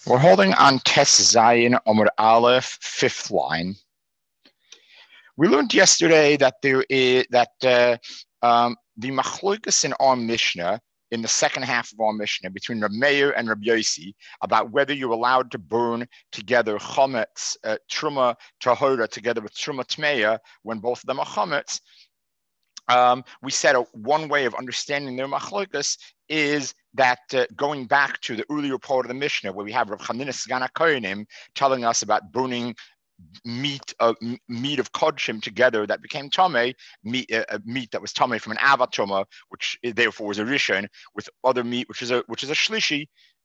We're holding on Tes Zayin Amud Aleph, fifth line. We learned yesterday that there is the machlokas in our Mishnah, in the second half of our Mishnah, between Reb Meir and Reb Yossi, about whether you're allowed to burn together chametz, truma tahora, together with truma tmeya, when both of them are chametz. We said one way of understanding their machlokas is that going back to the earlier part of the Mishnah, where we have Rav Chanina Sgan HaKohanim telling us about burning meat of kodshim together that became tamei, meat that was tamei from an avat truma, which therefore was a rishon, with other meat which is a shlishi.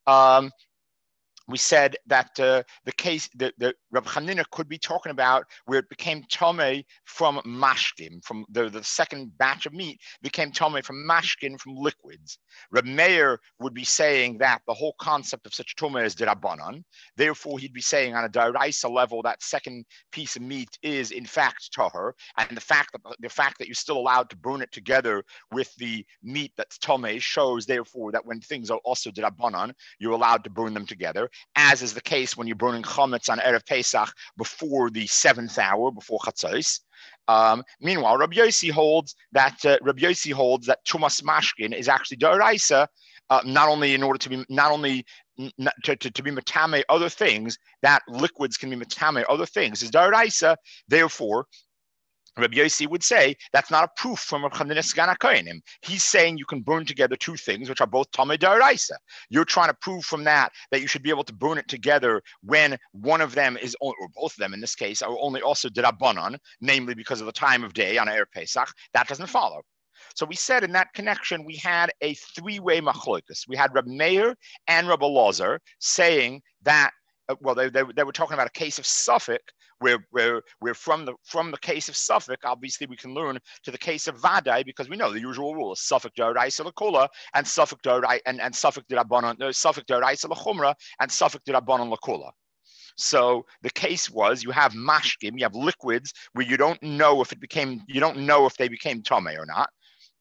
We said that the case that Rav Chanina could be talking about where it became tamei from mashkin, from the second batch of meat became tamei from mashkin, from liquids. Reb Meir would be saying that the whole concept of such tumah is derabanan. Therefore, he'd be saying on a daraisa level that second piece of meat is in fact tahor, and the fact that you're still allowed to burn it together with the meat that's tamei shows therefore that when things are also derabanan, you're allowed to burn them together, as is the case when you're burning chametz on Erev Pesach before the 7th hour, before Chatzos. Meanwhile, Rabbi Yossi holds that tumas mashkin is actually d'oraisa, not only in order to be to be metame other things, that liquids can be metame other things is d'oraisa. Therefore, Rabbi Yossi would say that's not a proof from Rav Chanina Sgan HaKohanim. He's saying you can burn together two things which are both tamei d'oraisa. You're trying to prove from that you should be able to burn it together when one of them is, or both of them in this case, are only also d'rabanan, namely because of the time of day on Erev Pesach. That doesn't follow. So we said in that connection we had a three-way machlokas. We had Reb Meir and Reb Elazar saying that they were talking about a case of Suffolk, where from the case of Suffolk, obviously we can learn to the case of Vadai, because we know the usual rule is Suffolk d'oraisa l'kula and Suffolk d'oraisa and Suffolk d'rabanan, Suffolk d'oraisa l'chumra and Suffolk d'rabanan l'kula. So the case was you have mashkim, you have liquids where you don't know if they became tamei or not.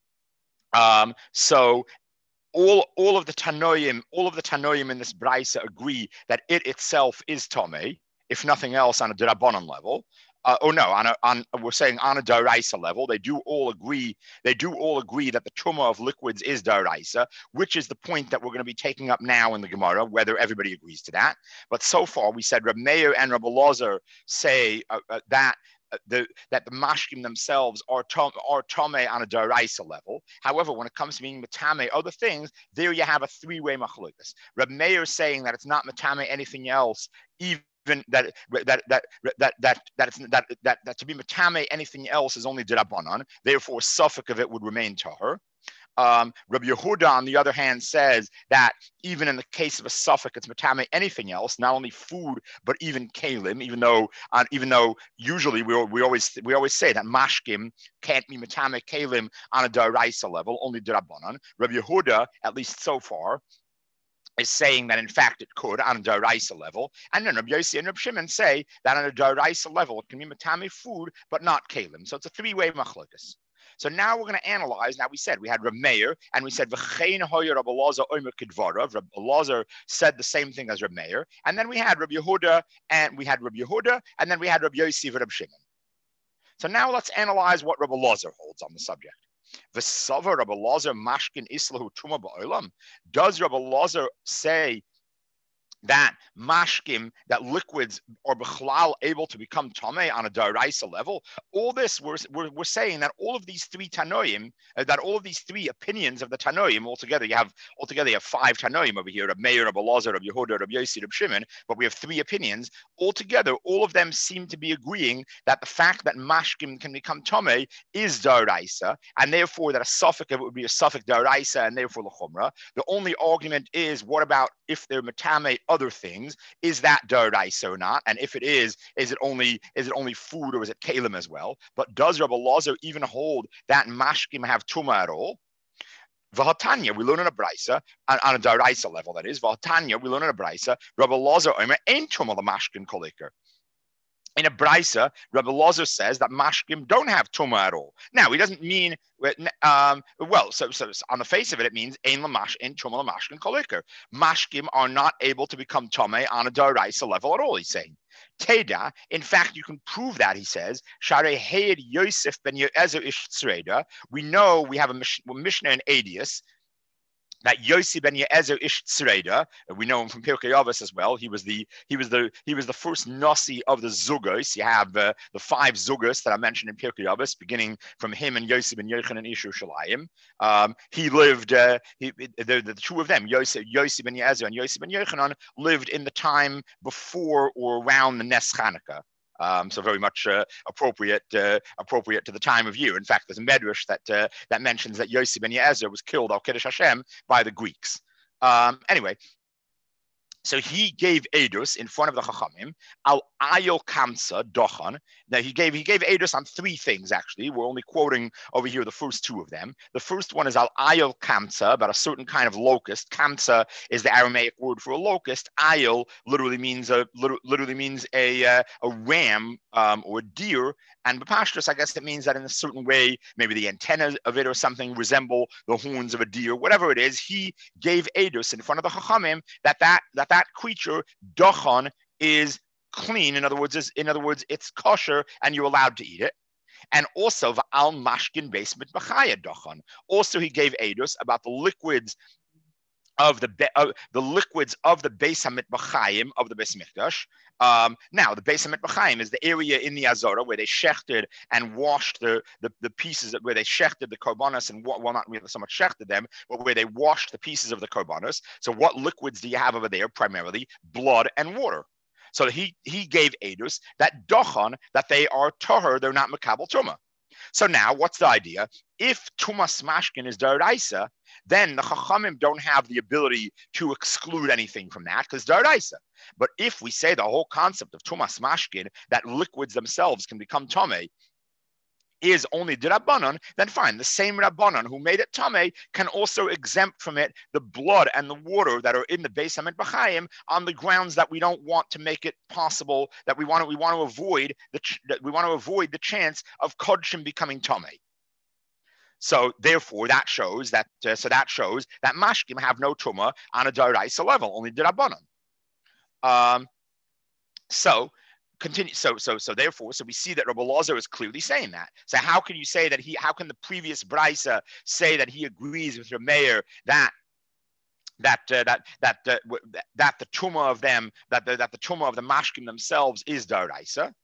So all of the Tanoim in this Braisa agree that it itself is Tomei, if nothing else on a Derabanan level. We're saying on a Daraisa level, they do all agree that the Tumah of liquids is Daraisa, which is the point that we're going to be taking up now in the Gemara, whether everybody agrees to that. But so far we said Reb Meir and Reb Elazar say that the mashkim themselves are tamei on a daraisa level. However, when it comes to being matame other things, there you have a three-way machlokas. Reb Meir saying that it's not matame anything else, even that to be matame anything else is only d'rabanan. Therefore, suffix of it would remain tahor. Rabbi Yehuda, on the other hand, says that even in the case of a suffix, it's matame anything else, not only food but even kalim. Even though usually we always say that mashkim can't be matame kalim on a daraisa level, only d'rabanan. Rabbi Yehuda, at least so far, is saying that in fact it could on a daraisa level, and then Rabbi Yossi and Rabbi Shimon say that on a daraisa level it can be matame food but not kalim. So it's a three-way machlokas. So now we're going to analyze. Now we said we had Reb Meir and we said V'chein hoyer Reb Elazar omer kidvarav. Reb Elazar said the same thing as Reb Meir, and then we had Reb Yehuda and then we had Reb Yossi and Reb Shimon. So now let's analyze what Reb Elazar holds on the subject. V'sava Reb Elazar mashkin islahu tuma ba'olam. Does Reb Elazar say that mashkim, that liquids are b'chlal able to become tamei on a daraisa level? All this we're saying that all of these three tanoim, that all of these three opinions of the tanoim altogether, you have 5 tanoim over here: Reb Meir, Reb Elazar, Reb Yehuda, Reb Yossi, Reb Shimon. But we have 3 opinions altogether. All of them seem to be agreeing that the fact that mashkim can become tamei is daraisa, and therefore that a suffix of it would be a suffix daraisa, and therefore l'chumra. The only argument is, what about if they're matame other things? Is that daraisa or not? And if it is it only food, or is it kalim as well? But does Rabbi Elazar even hold that mashkim have tuma at all? V'hatanya, we learn in a brisa on a daraisa level. That is, v'hatanya, we learn in a brisa. Rabbi Elazar omer ein tuma l'mashkin kolikar. in a brisa, Rabbi Lozer says that mashkim don't have tuma at all. Now, he doesn't mean so on the face of it, it means ein lamash in tuma lamashkin kolikar. Mashkim are not able to become tome on a daraisa level at all. He's saying. Teda, in fact, you can prove that, he says. Sharei Heid Yosef ben Yezer ish tzreida. We know we have a Mishnah in Adius that Yossi ben Yezer ish tzreida. We know him from Pirkei Avos as well. He was the first nasi of the zugos. You have the 5 zugos that I mentioned in Pirkei Avos, beginning from him and Yossi ben Yochanan ish Yerushalayim. He lived. The 2 of them, Yossi ben Yezer and Yossi ben Yochanan, lived in the time before or around the Nes Chanukah. So very much appropriate to the time of year. In fact, there's a medrash that mentions that Yossi ben Yezer was killed al Kiddush Hashem by the Greeks. Anyway, so he gave edus in front of the Chachamim al ayol kamsa dochan. Now he gave edus on 3 things actually. We're only quoting over here the first 2 of them. The first one is al ayol kamsa, about a certain kind of locust. Kamsa is the Aramaic word for a locust. Ayol literally means a ram or a deer. And B'Pashtus, I guess it means that in a certain way, maybe the antennas of it or something resemble the horns of a deer. Whatever it is, he gave edus in front of the Chachamim that creature dochan is clean. In other words, it's kosher and you're allowed to eat it. And also va'al mashkin beis mitbachaya dochan. Also, he gave edus about the liquids of the liquids of the Beis HaMitbachayim of the Beis Mikdash. Now, the Beis HaMitbachayim is the area in the Azorah where they shechted and washed the pieces, where they shechted the korbanos and not really so much shechted them, but where they washed the pieces of the korbanos. So what liquids do you have over there? Primarily blood and water. So he gave edus that dochan, that they are tahor, they're not makabel tuma. So now, what's the idea? If tumas mashkin is daraisa, then the chachamim don't have the ability to exclude anything from that because daraisa. But if we say the whole concept of tumas mashkin, that liquids themselves can become tamei, is only the Rabbanon, then fine. The same Rabbanon who made it tamei can also exempt from it the blood and the water that are in the Beis HaMitbachayim on the grounds that we don't want to make it possible, that we want to avoid the chance of kodshim becoming tamei. So therefore, that shows that mashkim have no tuma on a daraisa level, only the Rabbanon. Continue. So therefore, we see that Rabbi Lozer is clearly saying that. So how can you say that how can the previous brisa say that he agrees with Rameir that the tuma of them, that the tuma of the mashkim themselves is daraisa?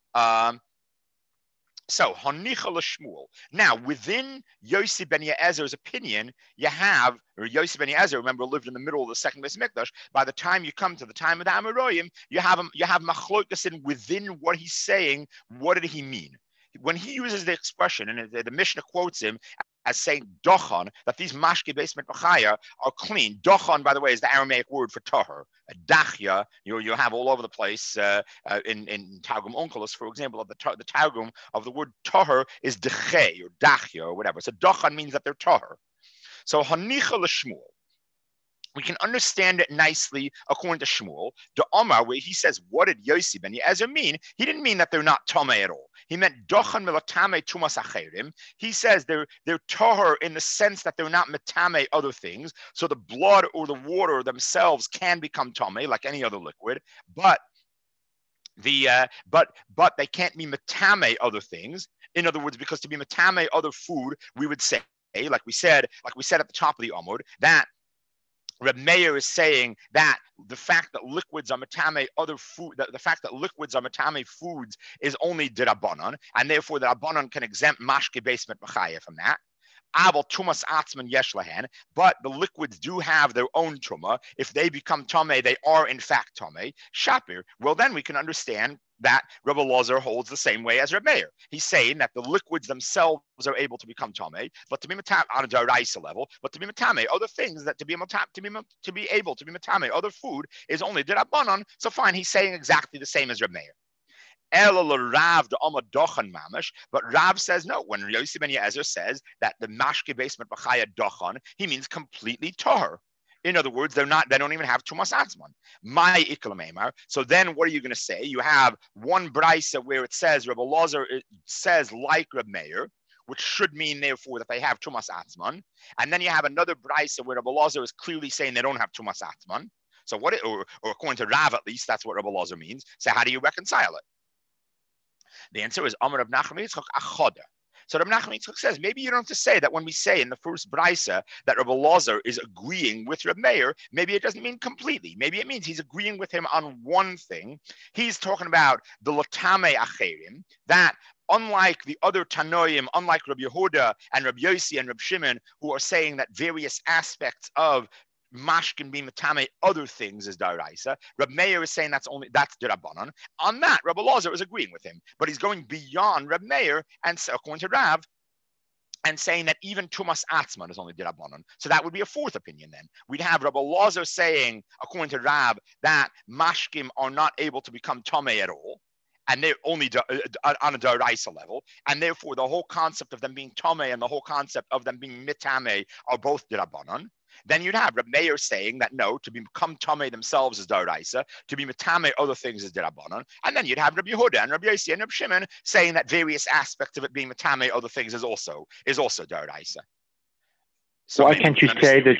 So Hanicha l'Shmuel. Now, within Yossi ben Ye'ezer's opinion, you have, or Yossi ben Ye'ezer, remember, lived in the middle of the second Beis Mikdash. By the time you come to the time of the Amoraim, you have machlokas in within what he's saying. What did he mean? When he uses the expression, and the Mishnah quotes him as saying dochan, that these mashke beis mitbachaya are clean. Dochan, by the way, is the Aramaic word for tahor. Dachya, you have all over the place in Targum Onkelos, for example, of the Targum of the word tahor is deche or dachya or whatever. So dochan means that they're tahor. So hanicha l'Shmuel. We can understand it nicely according to Shmuel. The Omar, where he says, what did Yossi ben Ye'ezer mean? He didn't mean that they're not tamei at all. He meant dochan milatame tumas acherim. He says they're tahor in the sense that they're not metame other things. So the blood or the water themselves can become tamei like any other liquid, but but they can't be metame other things. In other words, because to be metame other food, we would say, like we said at the top of the Amud, that Reb Meir is saying that the fact that liquids are matame other food, the fact that liquids are matame foods is only dirabanan, and therefore the rabbanon can exempt mashke beis mitbachaya from that. Aval tumas atzman yesh lahen, but the liquids do have their own tuma. If they become tamei, they are in fact tamei. Shapir. Well, then we can understand that Rabbi Lozer holds the same way as Reb Meir. He's saying that the liquids themselves are able to become tamei, but to be matame on a daraisa level, but to be matame other things, that to be able to be matame other food is only dirabanan. So fine, he's saying exactly the same as Reb Meir. Rav the Amad Dochan Mamish, but Rav says no. When Yossi ben Ye'ezer says that the mashke beis mitbachaya dochan, he means completely tahor. In other words, they don't even have Tumas Atzman. My Iklamemar. So then what are you going to say? You have one brisa where it says Rabbi Elazar says like Reb Meir, which should mean therefore that they have Tumas Atzman. And then you have another brisa where Rabbi Elazar is clearly saying they don't have Tumas Atzman. So what, or according to Rav at least, that's what Rabbi Elazar means. So how do you reconcile it? The answer is Amar Rab Nachman Yitzchak Achoda. So Rab Nachman Yitzchak says, maybe you don't have to say that when we say in the first brisa that Rabbi Elazar is agreeing with Reb Meir, maybe it doesn't mean completely. Maybe it means he's agreeing with him on one thing. He's talking about the Latame Acherim, that unlike the other Tanoim, unlike Rabbi Yehuda and Rabbi Yossi and Rabbi Shimon, who are saying that various aspects of mashkin being matame other things is daraisa. Reb Meir is saying that's derabanan. On that, Rabbi Elazar is agreeing with him, but he's going beyond Reb Meir and according to Rav, and saying that even Tumas Atzman is only derabanan. So that would be a fourth opinion. Then we'd have Rabbi Elazar saying, according to Rav, that mashkim are not able to become tamei at all, and they're only on a daraisa level, and therefore the whole concept of them being tamei and the whole concept of them being mitame are both derabanan. Then you'd have Reb Meir saying that no, to become tamei themselves is daraisa, to be mitame other things is derabanan, and then you'd have Rabbi Yehuda and Rabbi Yossi and Rabbi Shimon saying that various aspects of it being mitame other things is also daraisa. So why can't you say that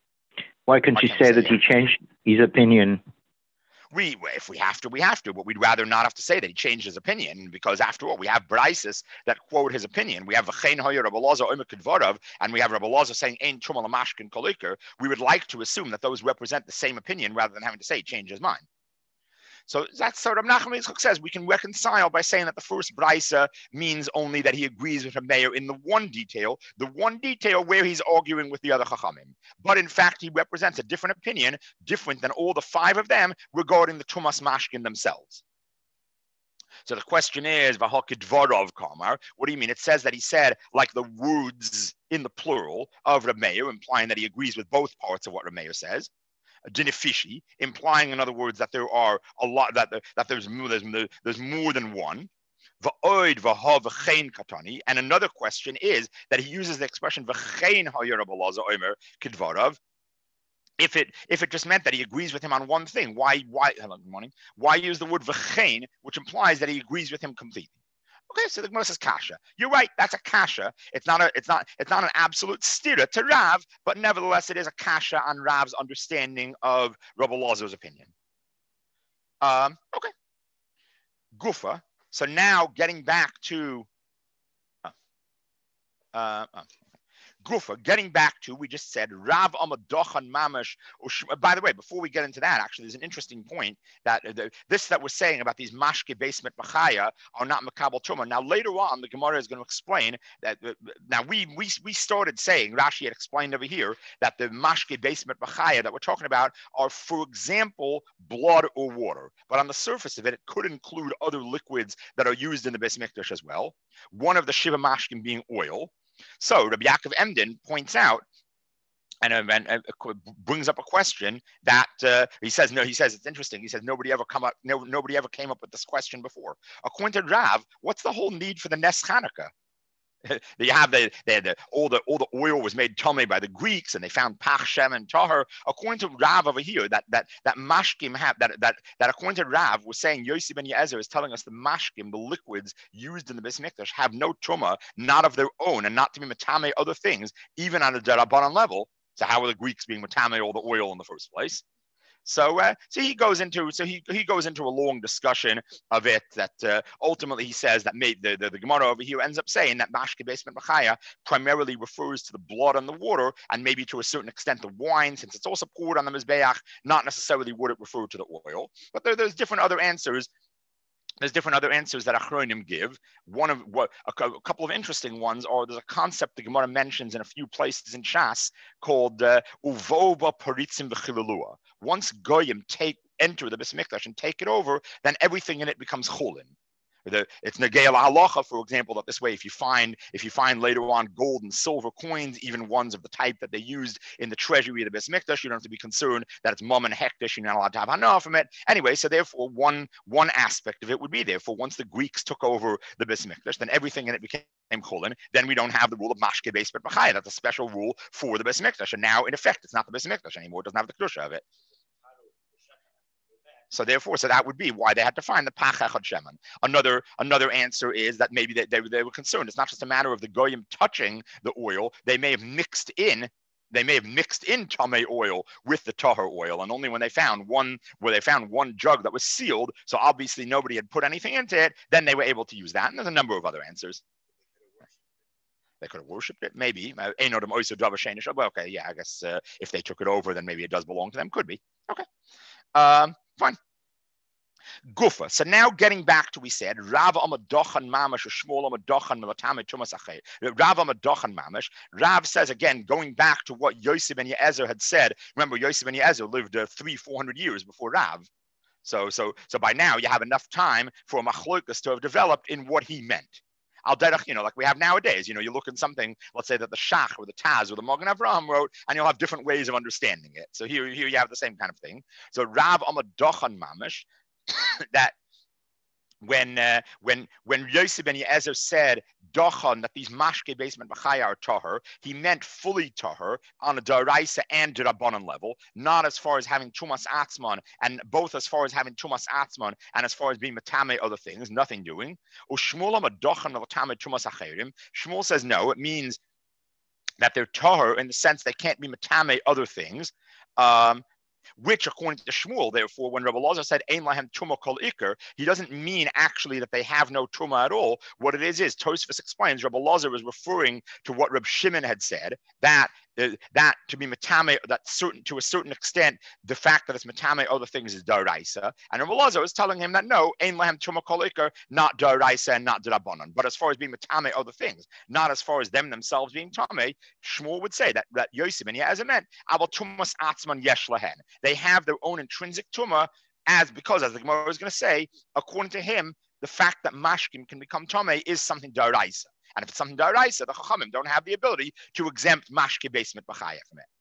he changed his opinion? If we have to, we have to, but we'd rather not have to say that he changed his opinion, because after all, we have braises that quote his opinion. We have V'chein hoyer Rabbi Elazar omer kedvarav, and we have Rabbi Elazar saying ein truma l'mashkin koliker. We would like to assume that those represent the same opinion rather than having to say he changed his mind. So that's what Rab Nachman Yitzchak says. We can reconcile by saying that the first brisa means only that he agrees with Reb Meir in the one detail where he's arguing with the other chachamim. But in fact, he represents a different opinion, different than all the five of them regarding the Tumas Mashkin themselves. So the question is, V'hakidvarov Kamar, what do you mean? It says that he said like the words in the plural of Reb Meir, implying that he agrees with both parts of what Reb Meir says. Dinifishi, implying, in other words, that there are a lot, that there's more than one. V'oid v'ha v'chein katani. And another question is that he uses the expression v'chein ha'yer Rabbi Elazar omer kidvarav. If it just meant that he agrees with him on one thing, why? Hello, good morning. Why use the word v'chein, which implies that he agrees with him completely? Okay, so the Gemara says kasha. You're right, that's a kasha. It's not an absolute stira to Rav, but nevertheless it is a kasha on Rav's understanding of Rabbi Elazar's opinion. Okay. Gufa. So now getting back to Gufa, getting back to, we just said Rav Amadochan Mamash. By the way, before we get into that, actually, there's an interesting point that this that we're saying about these mashke basement machaya are not makabel truma. Now later on, the Gemara is going to explain that. Now we started saying, Rashi had explained over here that the mashke basement machaya that we're talking about are, for example, blood or water. But on the surface of it, it could include other liquids that are used in the Beis Mikdash as well. One of the shiva mashkim being oil. So Rabbi Yaakov Emden points out and brings up a question that he says it's interesting. He says nobody ever came up with this question before. According to Rav, what's the whole need for the Nes Chanukah? You have all the oil was made tamei by the Greeks, and they found pach, shem, and tahar. According to Rav over here, that mashkim have that according to Rav was saying Yossi ben Yezer is telling us the mashkim, the liquids used in the Beis Mikdash, have no truma, not of their own, and not to be matame other things, even on a derabanan level. So how are the Greeks being matame all the oil in the first place? So he goes into a long discussion of it that ultimately he says that the Gemara over here ends up saying that mashke basement machaya primarily refers to the blood and the water, and maybe to a certain extent the wine, since it's also poured on the mizbeach. Not necessarily would it refer to the oil, but there's different other answers. There's different other answers that Achronim give. A couple of interesting ones are, there's a concept the Gemara mentions in a few places in Shas called Uvoba Paritzim V'Chilulua. Once Goyim enter the Beis Mikdash and take it over, then everything in it becomes chulin. It's Negei Halacha, for example, that this way, if you find later on gold and silver coins, even ones of the type that they used in the treasury of the Beis Mikdash, you don't have to be concerned that it's mum and hektish, you're not allowed to have hana from it. Anyway, so therefore, one aspect of it would be, therefore, once the Greeks took over the Beis Mikdash, then everything in it became chulin. Then we don't have the rule of mashke beis b'chaya. That's a special rule for the Beis Mikdash, and now in effect, it's not the Beis Mikdash anymore. It doesn't have the kedusha of it. So therefore, that would be why they had to find the pach echad shemen. Another answer is that maybe they were concerned. It's not just a matter of the goyim touching the oil. They may have mixed in tamei oil with the tahor oil, and only when they found one jug that was sealed, so obviously nobody had put anything into it, then they were able to use that. And there's a number of other answers. They could have worshipped it, maybe. Okay, yeah, I guess if they took it over, then maybe it does belong to them. Could be. Okay. Fine. Gufa. So now getting back to, we said, Rav Amadochan Mamash or Shmuel Amadochan Milatame Tumas Achay. Rav Amadochan Mamash. Rav says, again, going back to what Yosef ben Yezer had said. Remember, Yosef ben Yezer lived 300-400 years before Rav. So by now you have enough time for Machlokas to have developed in what he meant. Like we have nowadays, you look at something, let's say that the Shach or the Taz or the Magen Avraham wrote, and you'll have different ways of understanding it. So here you have the same kind of thing. So Rav Amadochan Mamish, that when Yosef ben Yezer said dochan, that these mashke basement b'chaya are tahor, he meant fully tahor on a daraisa and derabanan level, not as far as having tumas atzman, and both as far as having tumas atzman and as far as being matame other things, nothing doing. Ushmuel amadochan matame tumas acherim. Shmuel says no, it means that they're tahor in the sense they can't be matame other things. Which, according to Shmuel, therefore, when Rabbi Elazar said "Ein lahem tuma kol ikar," he doesn't mean actually that they have no tuma at all. What it is Tosfos explains Rabbi Elazar was referring to what Reb Shimon had said, that to be matame, that to a certain extent, the fact that it's matame other things is daraisa, and Rabbi Elazar was telling him that no, ein lahem tuma kol ikar, not daraisa and not derabanan, but as far as being matame other things, not as far as them themselves being tame. Shmuel would say that Yosef and as it meant abal tumas atzman yesh lahen. They have their own intrinsic tumah, because as the Gemara is going to say, according to him, the fact that mashkim can become tamei is something daraisa. And if it's something daraisa, the chachamim don't have the ability to exempt mashke basement b'chaya from it.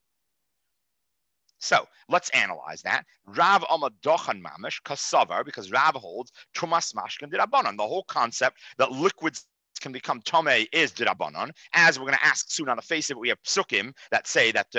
So let's analyze that. Rav Amadochan mamish kasavar, because Rav holds tumas mashkim dirabanan. The whole concept that liquids can become tomei is dirabanan, as we're going to ask soon on the face of it. We have psukim that say that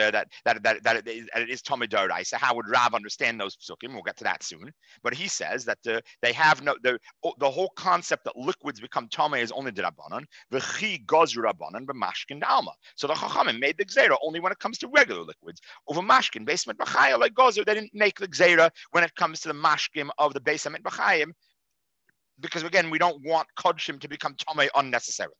it is tomei d'oraisa. How would Rav understand those psukim? We'll get to that soon. But he says that they have the whole concept that liquids become tomei is only dirabanan. V'chi gozru rabanan b'mashkin d'alma. So the chachamim made the gzeira only when it comes to regular liquids. Over mashkin basement b'chaya like gozer, they didn't make the gzeira when it comes to the mashkim of the basement b'chayim, because again, we don't want kodshim to become tomei unnecessarily.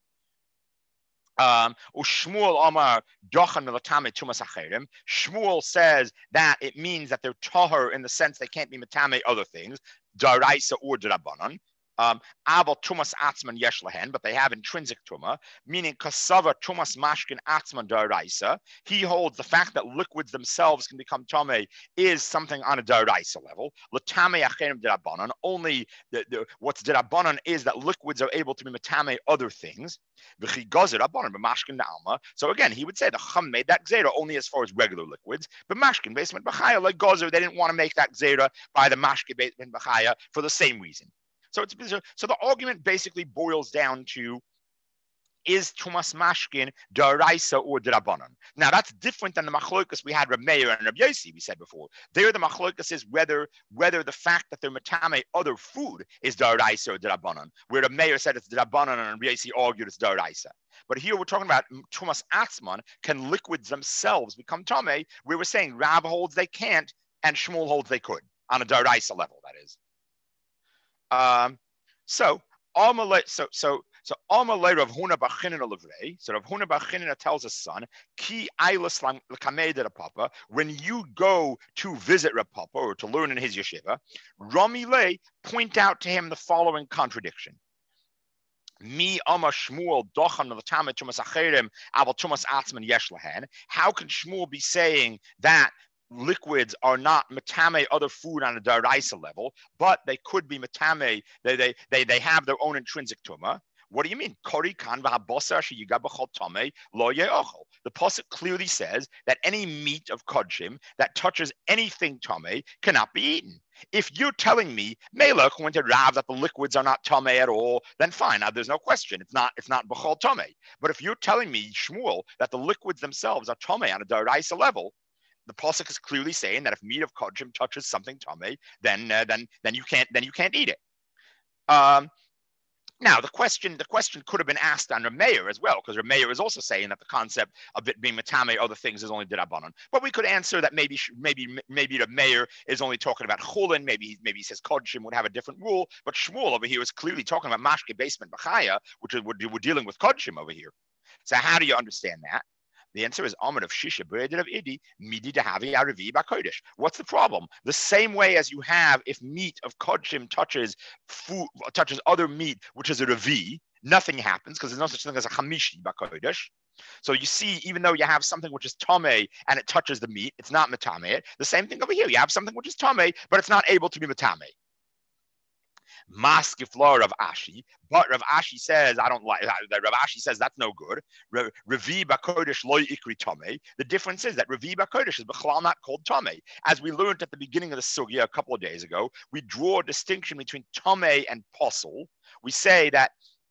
Shmuel Amar dochan milatame tumas acherim. Shmuel says that it means that they're tahor in the sense they can't be matame other things, daraisa or derabanan. Abel tumas atzman yesh lahen, but they have intrinsic tuma, meaning kasava tumas mashkin atzman daraisa. He holds the fact that liquids themselves can become tamei is something on a daraisa level. Latame acherim derabanan. Only what's derabanan is that liquids are able to be matame other things. V'chi gozer rabanan b'mashkin da'alma. So again, he would say the chum made that gzeira only as far as regular liquids, but mashkin basement b'chaya like gozer, they didn't want to make that gzeira by the mashkin basement b'chaya for the same reason. So the argument basically boils down to, is tumas mashkin daraisa or derabanan? Now that's different than the machlokas we had Reb Meir and Reb Yossi. We said before. There the machlokas is whether the fact that they're matame other food is daraisa or derabanan. Where Reb Meir said it's derabanan and Reb Yossi argued it's daraisa. But here we're talking about tumas atzman. Can liquids themselves become tamei? We were saying Rav holds they can't and Shmuel holds they could on a daraisa level. That is. So Amalei Rav Huna bar Chinina Levrei. So Rav Huna bar Chinina tells his son, Ki ailas l'kamei de Papa. When you go to visit Rav Papa or to learn in his yeshiva, Rami Lei, point out to him the following contradiction. Mi Ama Shmuel dochan l'tamei tumas acherim aval tumas atzman yesh lahen. How can Shmuel be saying that liquids are not metame other food on a daraisa level, but they could be metame. They have their own intrinsic tuma. What do you mean? The pasuk clearly says that any meat of kodshim that touches anything tame cannot be eaten. If you're telling me, Mela, according to Rav, that the liquids are not tame at all, then fine. Now, there's no question. It's not b'chol tame. But if you're telling me, Shmuel, that the liquids themselves are tame on a daraisa level, the pasuk is clearly saying that if meat of kodshim touches something tame, then you can't eat it. Now, the question could have been asked on Rameir as well, because Rameir is also saying that the concept of it being matame other things is only dirabanan. But we could answer that maybe Rameir is only talking about chulin. Maybe he says kodshim would have a different rule. But Shmuel over here is clearly talking about mashke basement b'chaya, which is we're dealing with kodshim over here. So how do you understand that? The answer is Amar of Shisha Bredid of Idi, Midi Dahavi Aravi Bakodesh. What's the problem? The same way as you have if meat of Kodshim touches other meat, which is a Ravi, nothing happens because there's no such thing as a Hamishi Bakodesh. So you see, even though you have something which is Tame and it touches the meat, it's not Matame. The same thing over here. You have something which is Tame, but it's not able to be Matame. Maskiflar Rav Ashi, but Rav Ashi says I don't like that. Rav Ashi says that's no good. Revi Bakodesh loy ikri tame. The difference is that Revi Bakodesh is b'chlal not called tame. As we learned at the beginning of the sugya a couple of days ago, we draw a distinction between tame and posel. We say that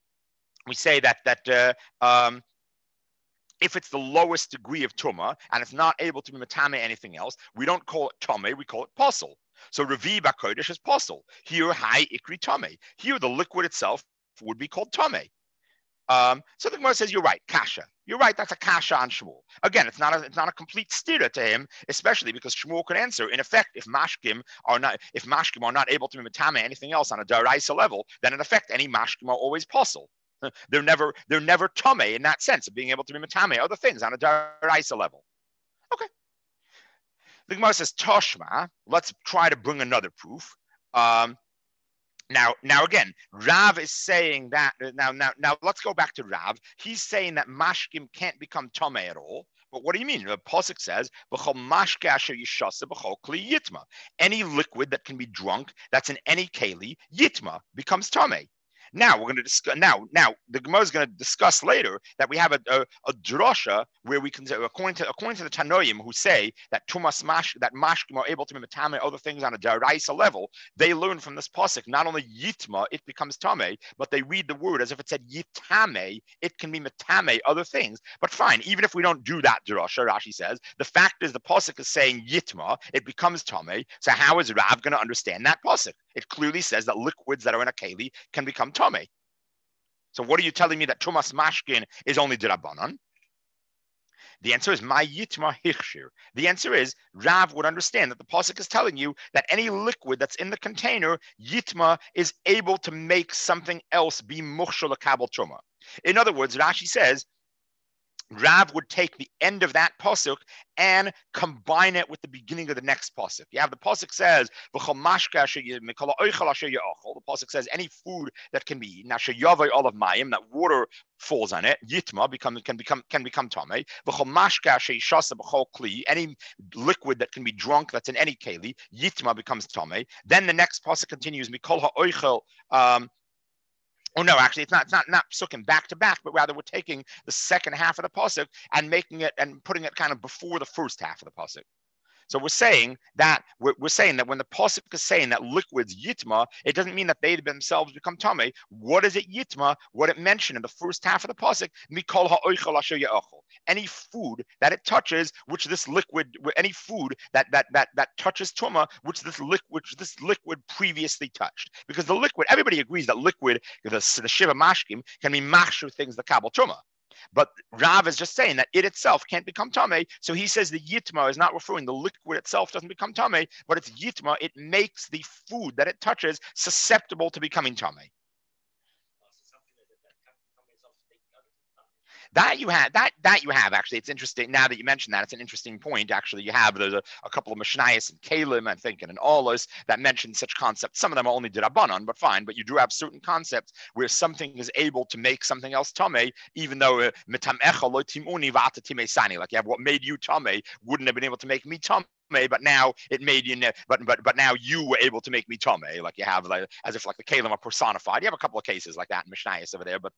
if it's the lowest degree of tuma and it's not able to be matame anything else, we don't call it tame, we call it posel. So Revi Bakodesh is posel. Here, high ikri tame. Here, the liquid itself would be called tame. So the Gemara says, you're right, kasha. You're right, that's a kasha on Shmuel. Again, it's not a complete stira to him, especially because Shmuel could answer, in effect, if mashkim are not able to be matame anything else on a daraisa level, then in effect, any mashkim are always posel. They're never tame in that sense of being able to be matame other things on a daraisa level. Okay. The Gemara says, Toshma, let's try to bring another proof. Now again, Rav is saying that, now let's go back to Rav. He's saying that mashkim can't become tame at all. But what do you mean? The pasuk says, any liquid that can be drunk, that's in any keli, yitma, becomes tame. Now we're going to discuss. Now the Gemara is going to discuss later that we have a drasha where we can, according to the Tanoim, who say that mashkim are able to be matame other things on a daraisa level. They learn from this pasuk not only yitma it becomes tame, but they read the word as if it said yitame it can be matame other things. But fine, even if we don't do that drasha, Rashi says the fact is the pasuk is saying yitma it becomes tame. So how is Rav going to understand that pasuk? It clearly says that liquids that are in a keli can become tame. So what are you telling me that tumas mashkin is only dirabanan? The answer is my yitma hichshir. The answer is Rav would understand that the pasuk is telling you that any liquid that's in the container, yitma is able to make something else be mukhshal kabel tuma. In other words, Rashi says Rav would take the end of that pasuk and combine it with the beginning of the next pasuk. You have the pasuk says, the pasuk says any food that can be eaten, that water falls on it, yitma can become tame. Any liquid that can be drunk that's in any keli, yitma becomes tame. Then the next pasuk continues, oh no, actually, it's not psukim back to back, but rather we're taking the second half of the pasuk and making it and putting it kind of before the first half of the pasuk. So we're saying that when the pasuk is saying that liquids yitma, it doesn't mean that they themselves become tame. What is it yitma? What it mentioned in the first half of the pasuk, mikol ha'oichel asher ya'achol. Any food that it touches, which this liquid, any food that touches tuma, which this liquid previously touched. Because the liquid, everybody agrees that liquid, the shiva mashkim, can be machsher things the kabel tuma. But Rav is just saying that it itself can't become tame. So he says the yitma is not referring, the liquid itself doesn't become tame, but it's yitma, it makes the food that it touches susceptible to becoming tame. That you have actually. It's interesting now that you mentioned that. It's an interesting point. Actually, you have there's a couple of Mishnayos and Kalim, I think, and an Olos that mention such concepts. Some of them are only Dirabanan, but fine. But you do have certain concepts where something is able to make something else Tameh, even though Mitam Echa Lo Timuni Vata Timei Sani. Like you have what made you Tameh wouldn't have been able to make me Tameh, but now it made you. But now you were able to make me Tameh. Like you have like as if like the Kalim are personified. You have a couple of cases like that in Mishnayos over there, but.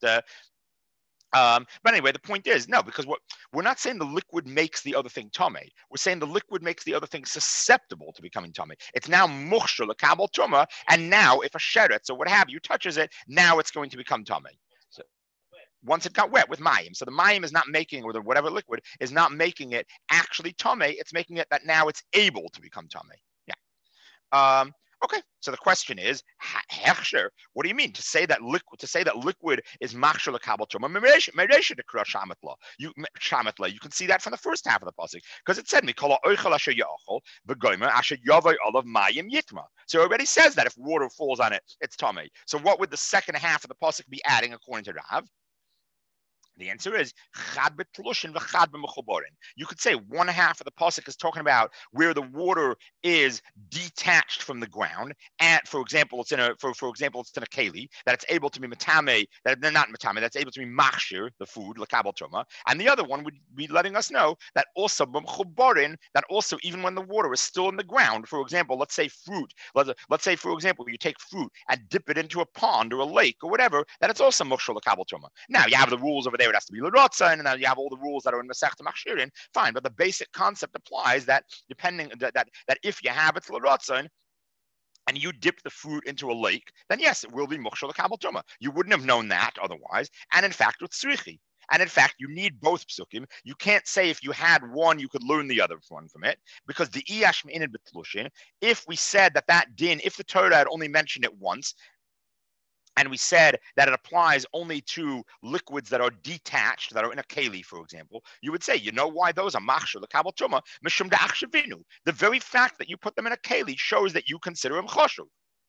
But anyway, the point is no, because what we're not saying the liquid makes the other thing tame. We're saying the liquid makes the other thing susceptible to becoming tame. It's now mukhshel a kabel tuma, and now if a sheretz or what have you touches it, now it's going to become tame. So once it got wet with mayim, so the mayim is not making, or the whatever liquid is not making it actually tame. It's making it that now it's able to become tame. Yeah. Okay, so the question is, hechsher. What do you mean to say that liquid? To say that liquid is machshel lekabel tuma meresha dekra shamatla. You can see that from the first half of the pasuk because it said mikol oichel asher yachol v'gomer asher yavay olav mayim yitma. So it already says that if water falls on it, it's tummy. So what would the second half of the pasuk be adding according to Rav? The answer is chad b'tlushin v'chad b'mechuborin. You could say one half of the pasuk is talking about where the water is detached from the ground, and for example, it's in a keli that it's able to be matame, that they're not matame, that's able to be machshir, the food lekabel tuma, and the other one would be letting us know that also b'mechuborin, that also even when the water is still in the ground, for example, let's say fruit, let's say for example you take fruit and dip it into a pond or a lake or whatever, that it's also machshir lekabel tuma. Now you have the rules over there. It has to be l'rotza, and then you have all the rules that are in Masechta Machshirin. Fine, but the basic concept applies that depending that if you have it l'rotza and you dip the fruit into a lake, then yes, it will be mukhshel lekabel tuma. You wouldn't have known that otherwise, and in fact, with tzrichi. And in fact, you need both psukim. You can't say if you had one, you could learn the other one from it, because the iyash me'inin b'tlushin. If we said that din, if the Torah had only mentioned it once, and we said that it applies only to liquids that are detached, that are in a keli, for example, you would say, you know why those are machshir lekabel tuma mishum da'achshavinu. The very fact that you put them in a keli shows that you consider them choshuv.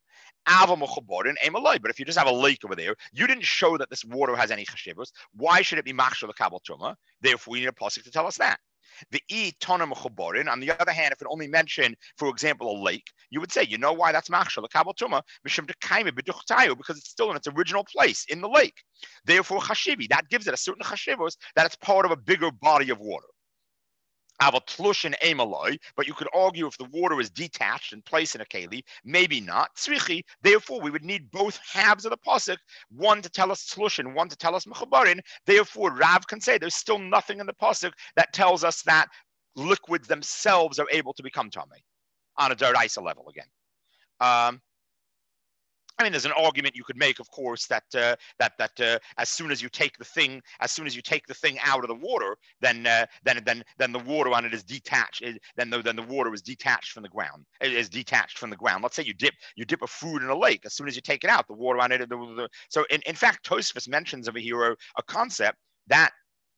But if you just have a lake over there, you didn't show that this water has any chashivos. Why should it be machshir lekabel tuma? Therefore, we need a pasuk to tell us that. The e tonim mechuborin. On the other hand, if it only mentioned, for example, a lake, you would say, you know why that's machshel lekabel tuma mishum dekayme b'duchtayu, because it's still in its original place in the lake. Therefore, chashivi, that gives it a certain chashivos that it's part of a bigger body of water. But you could argue if the water is detached and placed in a keli, maybe not. Tzrichi, therefore, we would need both halves of the pasuk, one to tell us tzlushin, one to tell us mechubarin. Therefore, Rav can say there's still nothing in the pasuk that tells us that liquids themselves are able to become tamei on a deraisa level again. I mean, there's an argument you could make, of course, that as soon as you take the thing out of the water, then the water on it is detached. Then the water is detached from the ground. It is detached from the ground. Let's say you dip a food in a lake. As soon as you take it out, the water on it. So in fact, Tosfos mentions over here a concept that.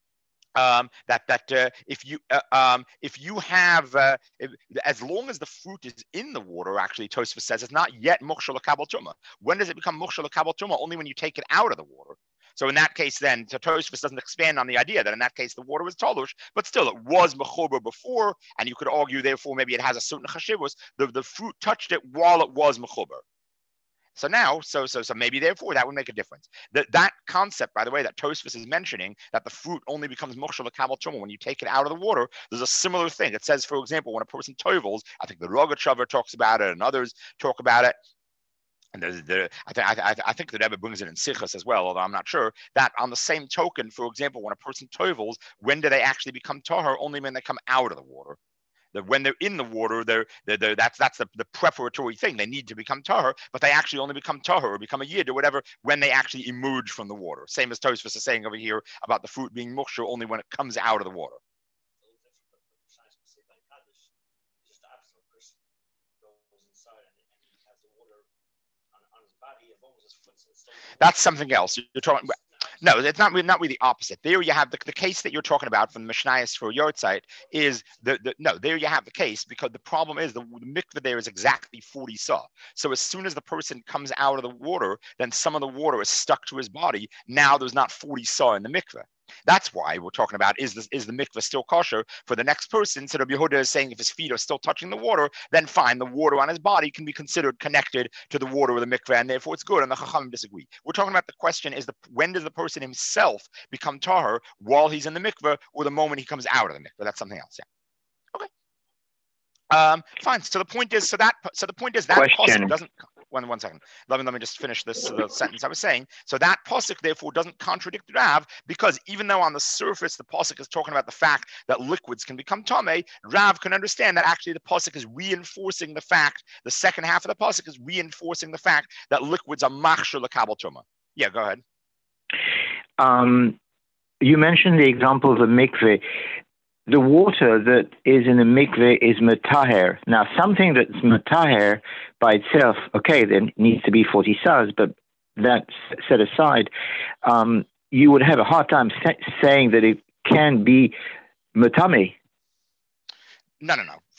If you have as long as the fruit is in the water, actually Tosfos says it's not yet mukhshel lekabel tuma. When does it become mukhshel lekabel tuma? Only when you take it out of the water. So in that case, then Tosfos doesn't expand on the idea that in that case the water was tolush, but still it was mechuber before, and you could argue therefore maybe it has a certain chashivus. The fruit touched it while it was mechuber. So now, so maybe therefore that would make a difference. That concept, by the way, that Tosfos is mentioning, that the fruit only becomes mukhshel lekabel tuma when you take it out of the water. There's a similar thing. It says, for example, when a person tovels, I think the Rogachover talks about it, and others talk about it. And I think the Rebbe brings it in Sichos as well, although I'm not sure, that on the same token, for example, when a person tovels, when do they actually become tahor? Only when they come out of the water. That when they're in the water, that's the preparatory thing. They need to become tahor, but they actually only become tahor or become a yid or whatever when they actually emerge from the water. Same as Tosfos is saying over here about the fruit being mukhshel only when it comes out of the water. That's something else. You're talking. No, it's not really the opposite. There you have the case that you're talking about from the Mishnayos for Yortzeit is there you have the case, because the problem is the mikveh there is exactly 40 saw. So as soon as the person comes out of the water, then some of the water is stuck to his body. Now there's not 40 saw in the mikveh. That's why we're talking about is the mikveh still kosher for the next person? So Rabbi Yehuda is saying if his feet are still touching the water, then fine, the water on his body can be considered connected to the water of the mikveh, and therefore it's good. And the Chachamim disagree. We're talking about the question is when does the person himself become tahor, while he's in the mikveh or the moment he comes out of the mikveh? That's something else. Yeah. Okay. Fine. So the point is that pasuk doesn't. One second. Let me just finish the sentence I was saying. So that pasuk therefore doesn't contradict Rav, because even though on the surface the pasuk is talking about the fact that liquids can become tamei, Rav can understand that actually the pasuk is reinforcing the fact. The second half of the pasuk is reinforcing the fact that liquids are machshir l'kabel tuma. Yeah, go ahead. You mentioned the example of a mikveh. The water that is in a mikveh is metaher. Now, something that's metaher by itself, okay, then needs to be 40 saz, but that's set aside. You would have a hard time saying that it can be metame. No.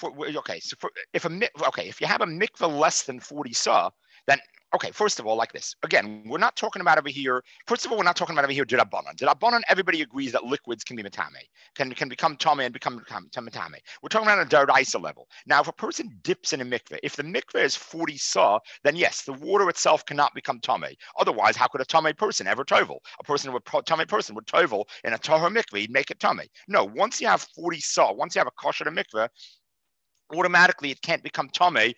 If you have a mikveh less than 40 sah, then okay, first of all, like this. Again, we're not talking about over here. First of all, we're not talking about over here D'Rabbanan. D'Rabbanan, everybody agrees that liquids can be metame, can become tame and become metame. We're talking about a d'oraisa level. Now, if a person dips in a mikveh, if the mikveh is 40 sah, then yes, the water itself cannot become tame. Otherwise, how could a tame person ever tovel? A tame person would tovel in a tahor mikveh, he'd make it tame. No, once you have 40 sah, once you have a kosher mikveh, automatically it can't become tamei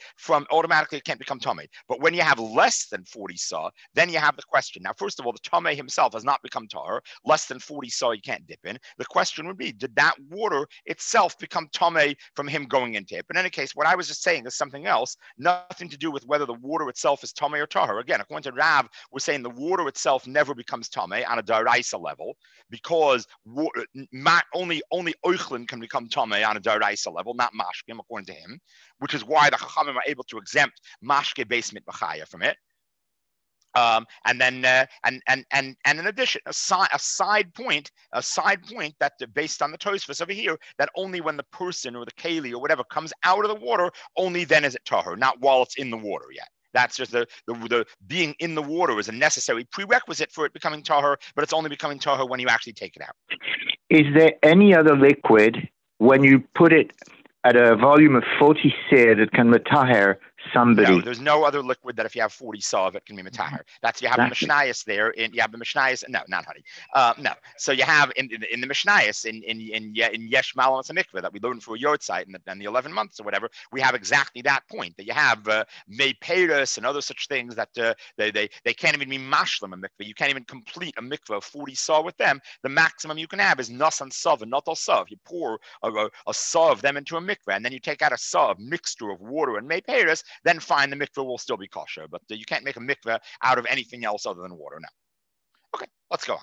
But when you have less than 40 sah, then you have the question. Now, first of all, the tamei himself has not become tahor. Less than 40 sah, you can't dip in. The question would be, did that water itself become tamei from him going into it? But in any case, what I was just saying is something else, nothing to do with whether the water itself is tamei or tahor. Again, according to Rav, we're saying the water itself never becomes tamei on a d'oraisa level, because only oichlin can become tamei on a d'oraisa level, not mashkim, according to him, which is why the Chachamim are able to exempt mashke basement b'chaya from it. And in addition, a side point that based on the Tosfos over here, that only when the person or the keli or whatever comes out of the water, only then is it tahor, not while it's in the water yet. That's just the being in the water is a necessary prerequisite for it becoming tahor, but it's only becoming tahor when you actually take it out. Is there any other liquid when you put it at a volume of 40 seah that can metaher somebody? No, there's no other liquid that if you have 40 sah of it can be metaher. That's you have the Mishnayos there. You have the Mishnayos. No, not honey. No. So you have in the Mishnayos in Yesh Malam Mikveh that we learned for a Yortzeit in the 11 months or whatever. We have exactly that point, that you have Mei Peres and other such things that they can't even be mashlim a mikveh. You can't even complete a mikveh of 40 sah with them. The maximum you can have is nasan sav and not al sav. You pour a saw of them into a mikveh, and then you take out a saw of mixture of water and Mei Peres, then fine, the mikveh will still be kosher, but you can't make a mikveh out of anything else other than water now. Okay, let's go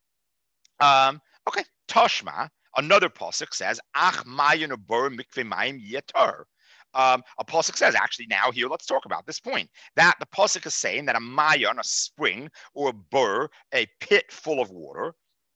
on. Okay, Tashma, another pasuk says, Ach mayin ubur mikveh mayim yetar. A pasuk says, actually now here, let's talk about this point, that the pasuk is saying that a mayon, a spring, or a bur, a pit full of water,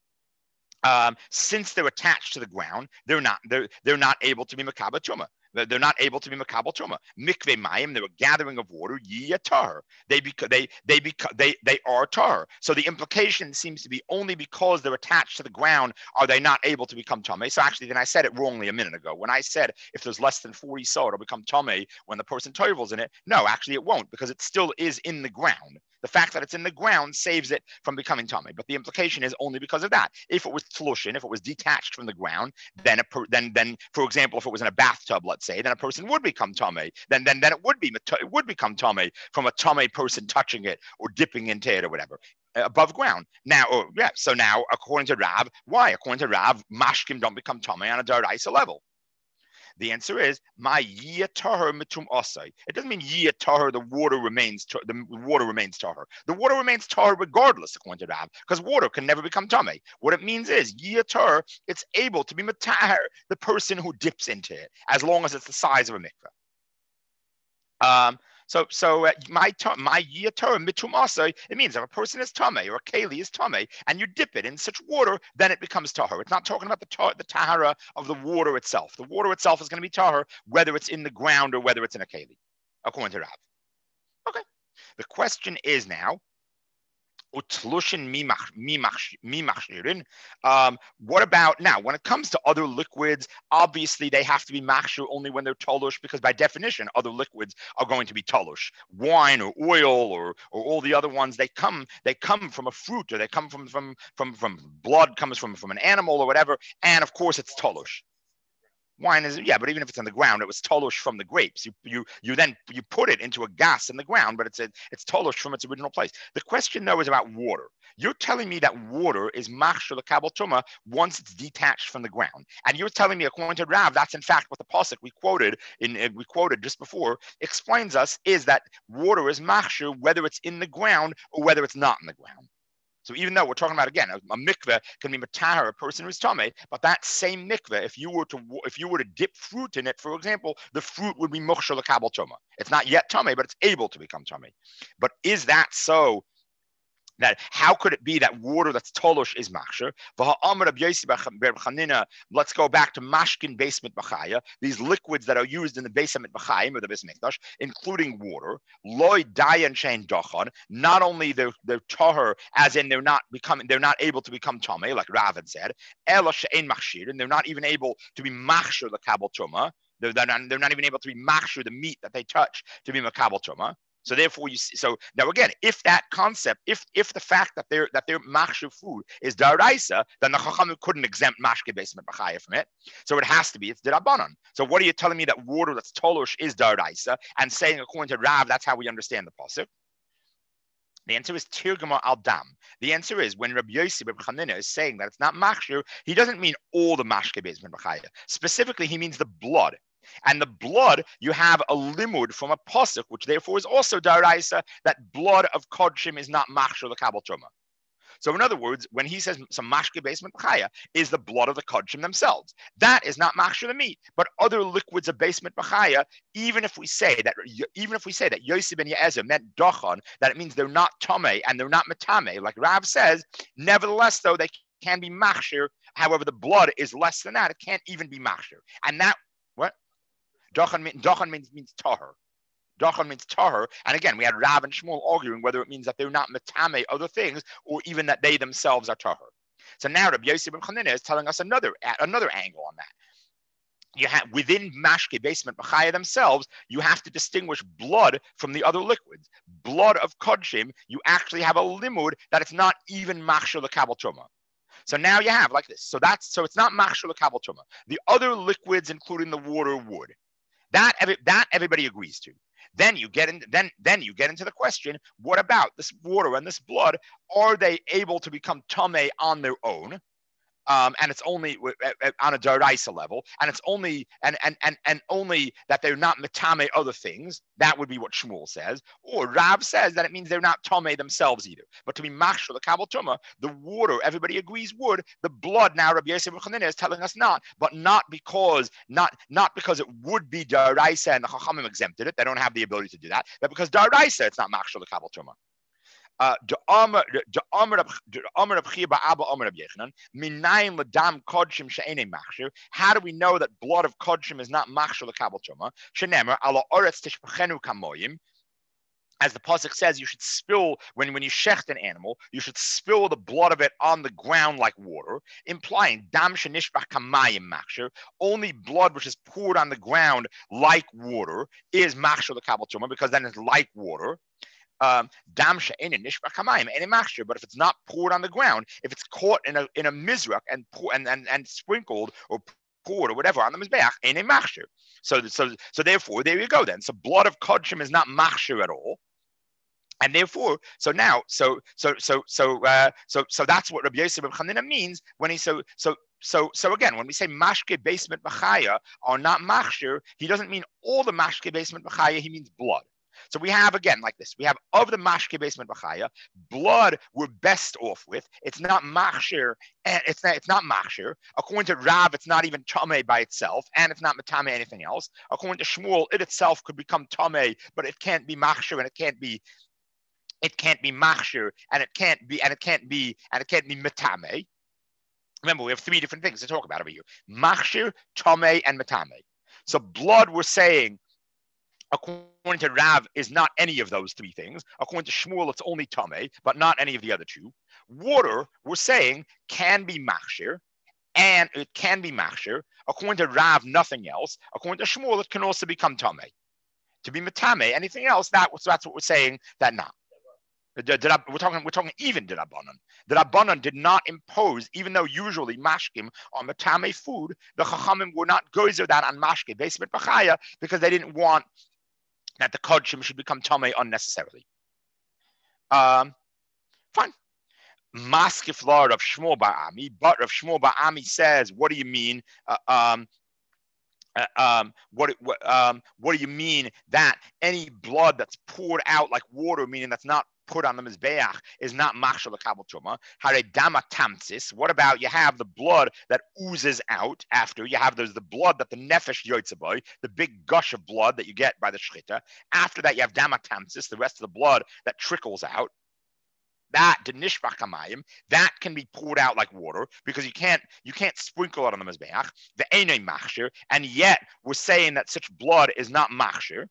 since they're attached to the ground, they're not able to be makabel tuma. They're not able to be makabel tuma. Mikveh mayim, they're a gathering of water. Yiyatar, they are tar. So the implication seems to be only because they're attached to the ground are they not able to become tamei. So actually, then I said it wrongly a minute ago when I said if there's less than 40 sah, it'll become tamei when the person tovels in it. No, actually it won't, because it still is in the ground. The fact that it's in the ground saves it from becoming tamei, but the implication is only because of that. If it was tlushin, if it was detached from the ground, then for example, if it was in a bathtub, let's say, then a person would become tamei. Then it would become tamei from a tamei person touching it or dipping into it or whatever above ground. So now according to Rav, why? According to Rav, mashkim don't become tamei on a d'oraisa level. The answer is my yiyatahar mitum osai. It doesn't mean yiyatahar, the water remains tahar. The water remains tahar regardless, according to Rav, because water can never become tamei. What it means is yiyatahar, it's able to be matahar, the person who dips into it, as long as it's the size of a mikveh. So my yiyator mitum asay, it means if a person is tamei or a keli is tamei and you dip it in such water, then it becomes tahor. It's not talking about the tahara of the water itself. The water itself is going to be tahor whether it's in the ground or whether it's in a keli, according to Rav. Okay. The question is now, What about now? When it comes to other liquids, obviously they have to be machshir only when they're tolush, because by definition, other liquids are going to be tolush. Wine or oil or all the other ones, they come from a fruit, or they come from blood, comes from an animal or whatever, and of course it's tolush. Wine is, yeah, but even if it's on the ground, it was tolush from the grapes. You then put it into a gas in the ground, but it's tolush from its original place. The question though is about water. You're telling me that water is machshir l'kabel tuma once it's detached from the ground, and you're telling me, according to Rav, that's in fact what the pasuk we quoted just before explains us, is that water is machshir whether it's in the ground or whether it's not in the ground. So even though we're talking about, again, a mikveh can be matahar, a person who's tameh, but that same mikveh, if you were to dip fruit in it, for example, the fruit would be mukhshar l'kabel tuma. It's not yet tameh, but it's able to become tameh. But is that so? That how could it be that water that's tolush is machshir? Let's go back to mashkin basement bachaya. These liquids that are used in the basement bachayim or the Beis Mikdash, including water. Loy dayan shein dochan. Not only they're tahor, as in they're not able to become tameh, like Rav had said. Ela shein machshir, and they're not even able to be machshir l'kabel tuma. They're not even able to be machshir the meat that they touch to be makabel tuma. So therefore, you see. So now again, if that concept, if the fact that their machshir food is daraisa, then the chachamim couldn't exempt mashke basement b'chaya from it. So it has to be, it's dirabanan. So what are you telling me that water that's tolush is daraisa, and saying according to Rav that's how we understand the pasuk? The answer is tirgama al dam. The answer is when Rabbi Yossi Reb Chanina is saying that it's not machshir, he doesn't mean all the mashke basement b'chaya. Specifically, he means the blood. And the blood, you have a limud from a pasuk, which therefore is also daraisa, that blood of kodshim is not machshir l'kabel tuma. So in other words, when he says some mashke basement b'chaya is the blood of the kodshim themselves, that is not machshir the meat. But other liquids of basement b'chaya, even if we say that Yossi ben Ye'ezer meant dochan, that it means they're not tameh and they're not metame, like Rav says, nevertheless though they can be machshir. However, the blood is less than that; it can't even be machshir. And that what? Dochan means tahor. Dochan means tahor. And again, we had Rav and Shmuel arguing whether it means that they're not metame other things, or even that they themselves are tahor. So now Rabbi Yossi ben Chanina is telling us another angle on that. You have within mashke basement b'chaya themselves, you have to distinguish blood from the other liquids. Blood of kodshim, you actually have a limud that it's not even machshir l'kabel tuma. So now you have like this. So it's not machshir l'kabel tuma. The other liquids, including the water, would. That everybody agrees to. Then you get into the question: what about this water and this blood? Are they able to become tameh on their own? And it's only on a daraisa level, and it's only and only that they're not metame other things. That would be what Shmuel says, or Rav says that it means they're not tame themselves either. But to be machshir l'kabel tuma, the water everybody agrees would. The blood now Rabbi Yossi ben Chanina is telling us not, but not because it would be daraisa and the chachamim exempted it. They don't have the ability to do that. But because daraisa, it's not machshir l'kabel tuma. How do we know that blood of kodshim is not machshir l'kabel tuma? Shenemer ala oretz tishpachenu kamoyim. As the pasuk says, you should spill when you shecht an animal, you should spill the blood of it on the ground like water, implying dam shenishbach kamayim machshir. Only blood which is poured on the ground like water is machshir l'kabel tuma, because then it's like water. But if it's not poured on the ground, if it's caught in a mizrach and sprinkled or poured or whatever on the mizbeach, ain't a machshir. So therefore, there you go then. So blood of kodshim is not machshir at all. And therefore, so that's what Rabbi Yossi ben Chanina means when he so again, when we say mashke basement b'chaya are not machshir, he doesn't mean all the mashke basement b'chaya, he means blood. So we have, again, like this. We have of the mashke basement b'chaya, blood we're best off with. It's not machshir, and it's not machshir. According to Rav, it's not even tameh by itself, and it's not matame anything else. According to Shmuel, it itself could become tameh, but it can't be machshir, and it can't be machshir, and it can't be matame. Remember, we have three different things to talk about over here: machshir, tameh, and matame. So blood, we're saying, according to Rav, is not any of those three things. According to Shmuel, it's only Tameh, but not any of the other two. Water, we're saying, can be Machshir, and it can be Machshir. According to Rav, nothing else. According to Shmuel, it can also become Tameh. To be Matame, anything else, that's what we're saying, that not. We're talking even Dirabanan. Dirabanan did not impose, even though usually mashkim on matame food, the chachamim were not gozer that on mashke basement bachaya because they didn't want that the kodshim should become tame unnecessarily. Fine. Maskif Lord of Shmuel Ba'ami, but Rav Shmuel Ba'ami says, what do you mean? What do you mean that any blood that's poured out like water, meaning that's not put on the mizbeach, is not machshel l'kabel truma? Hare dama tamsis. What about you have the blood that oozes out after you have the blood that the nefesh yotzeboy, the big gush of blood that you get by the shchita. After that, you have dama tamsis, the rest of the blood that trickles out. That nishbach hamayim, that can be poured out like water because you can't sprinkle it on the mizbeach. The einay machshir, and yet we're saying that such blood is not machshir.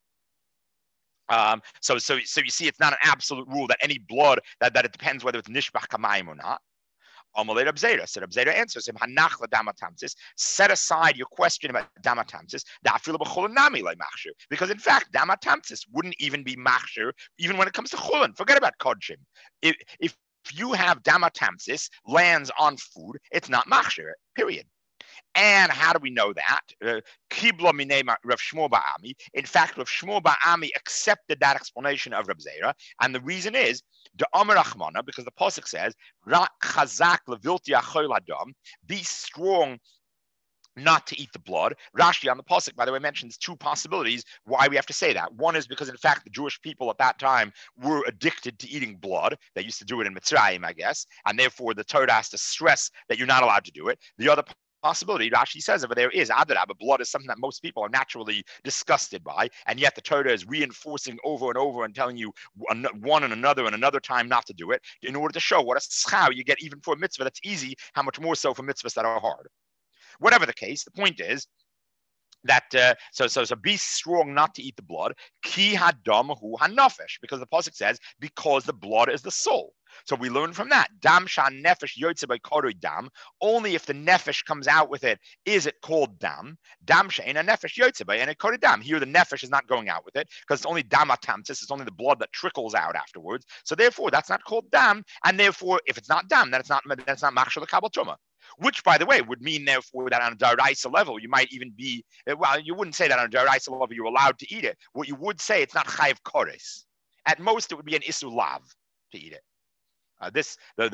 So you see, it's not an absolute rule that any blood that it depends whether it's nishbach hamayim or not. Amalei Reb Zera. So Reb Zera answers him, Hanach l'damatamsis. Set aside your question about damatamsis. Da'afilu b'chulin nami le'machshir. Because in fact, damatamsis wouldn't even be machshir, even when it comes to chulin. Forget about kodshim. If you have damatamsis lands on food, it's not machshir. Period. And how do we know that? Kibla minei Rav Shmuel Ba'ami. In fact, Rav Shmuel Ba'ami accepted that explanation of Reb Zera, and the reason is the Amar Achmana, because the pasuk says, "Rak chazak levilti achol adam," be strong not to eat the blood. Rashi on the pasuk, by the way, mentions two possibilities why we have to say that. One is because, in fact, the Jewish people at that time were addicted to eating blood. They used to do it in Mitzrayim, I guess, and therefore the Torah has to stress that you're not allowed to do it. The other possibility, Rashi says over there, is Adarab. Blood is something that most people are naturally disgusted by, and yet the Torah is reinforcing over and over and telling you one and another time not to do it in order to show what a schar you get even for a mitzvah that's easy, how much more so for mitzvahs that are hard. Whatever the case, the point is that so be strong not to eat the blood. Ki hadam hu hanafesh, because the pasuk says because the blood is the soul. So we learn from that. Dam shan nefesh yotze by koroi dam. Only if the nefesh comes out with it is it called dam. Dam shein a nefesh yotze by and a koroi dam. Here the nefesh is not going out with it because it's only damatamtis. It's only the blood that trickles out afterwards. So therefore that's not called dam. And therefore if it's not dam, then it's not machshel l'kabel truma. Which, by the way, would mean, therefore, that on a daraisa level, you might even be, well, you wouldn't say that on a daraisa level you're allowed to eat it. What you would say, it's not chayiv kores. At most, it would be an isu lav to eat it. This,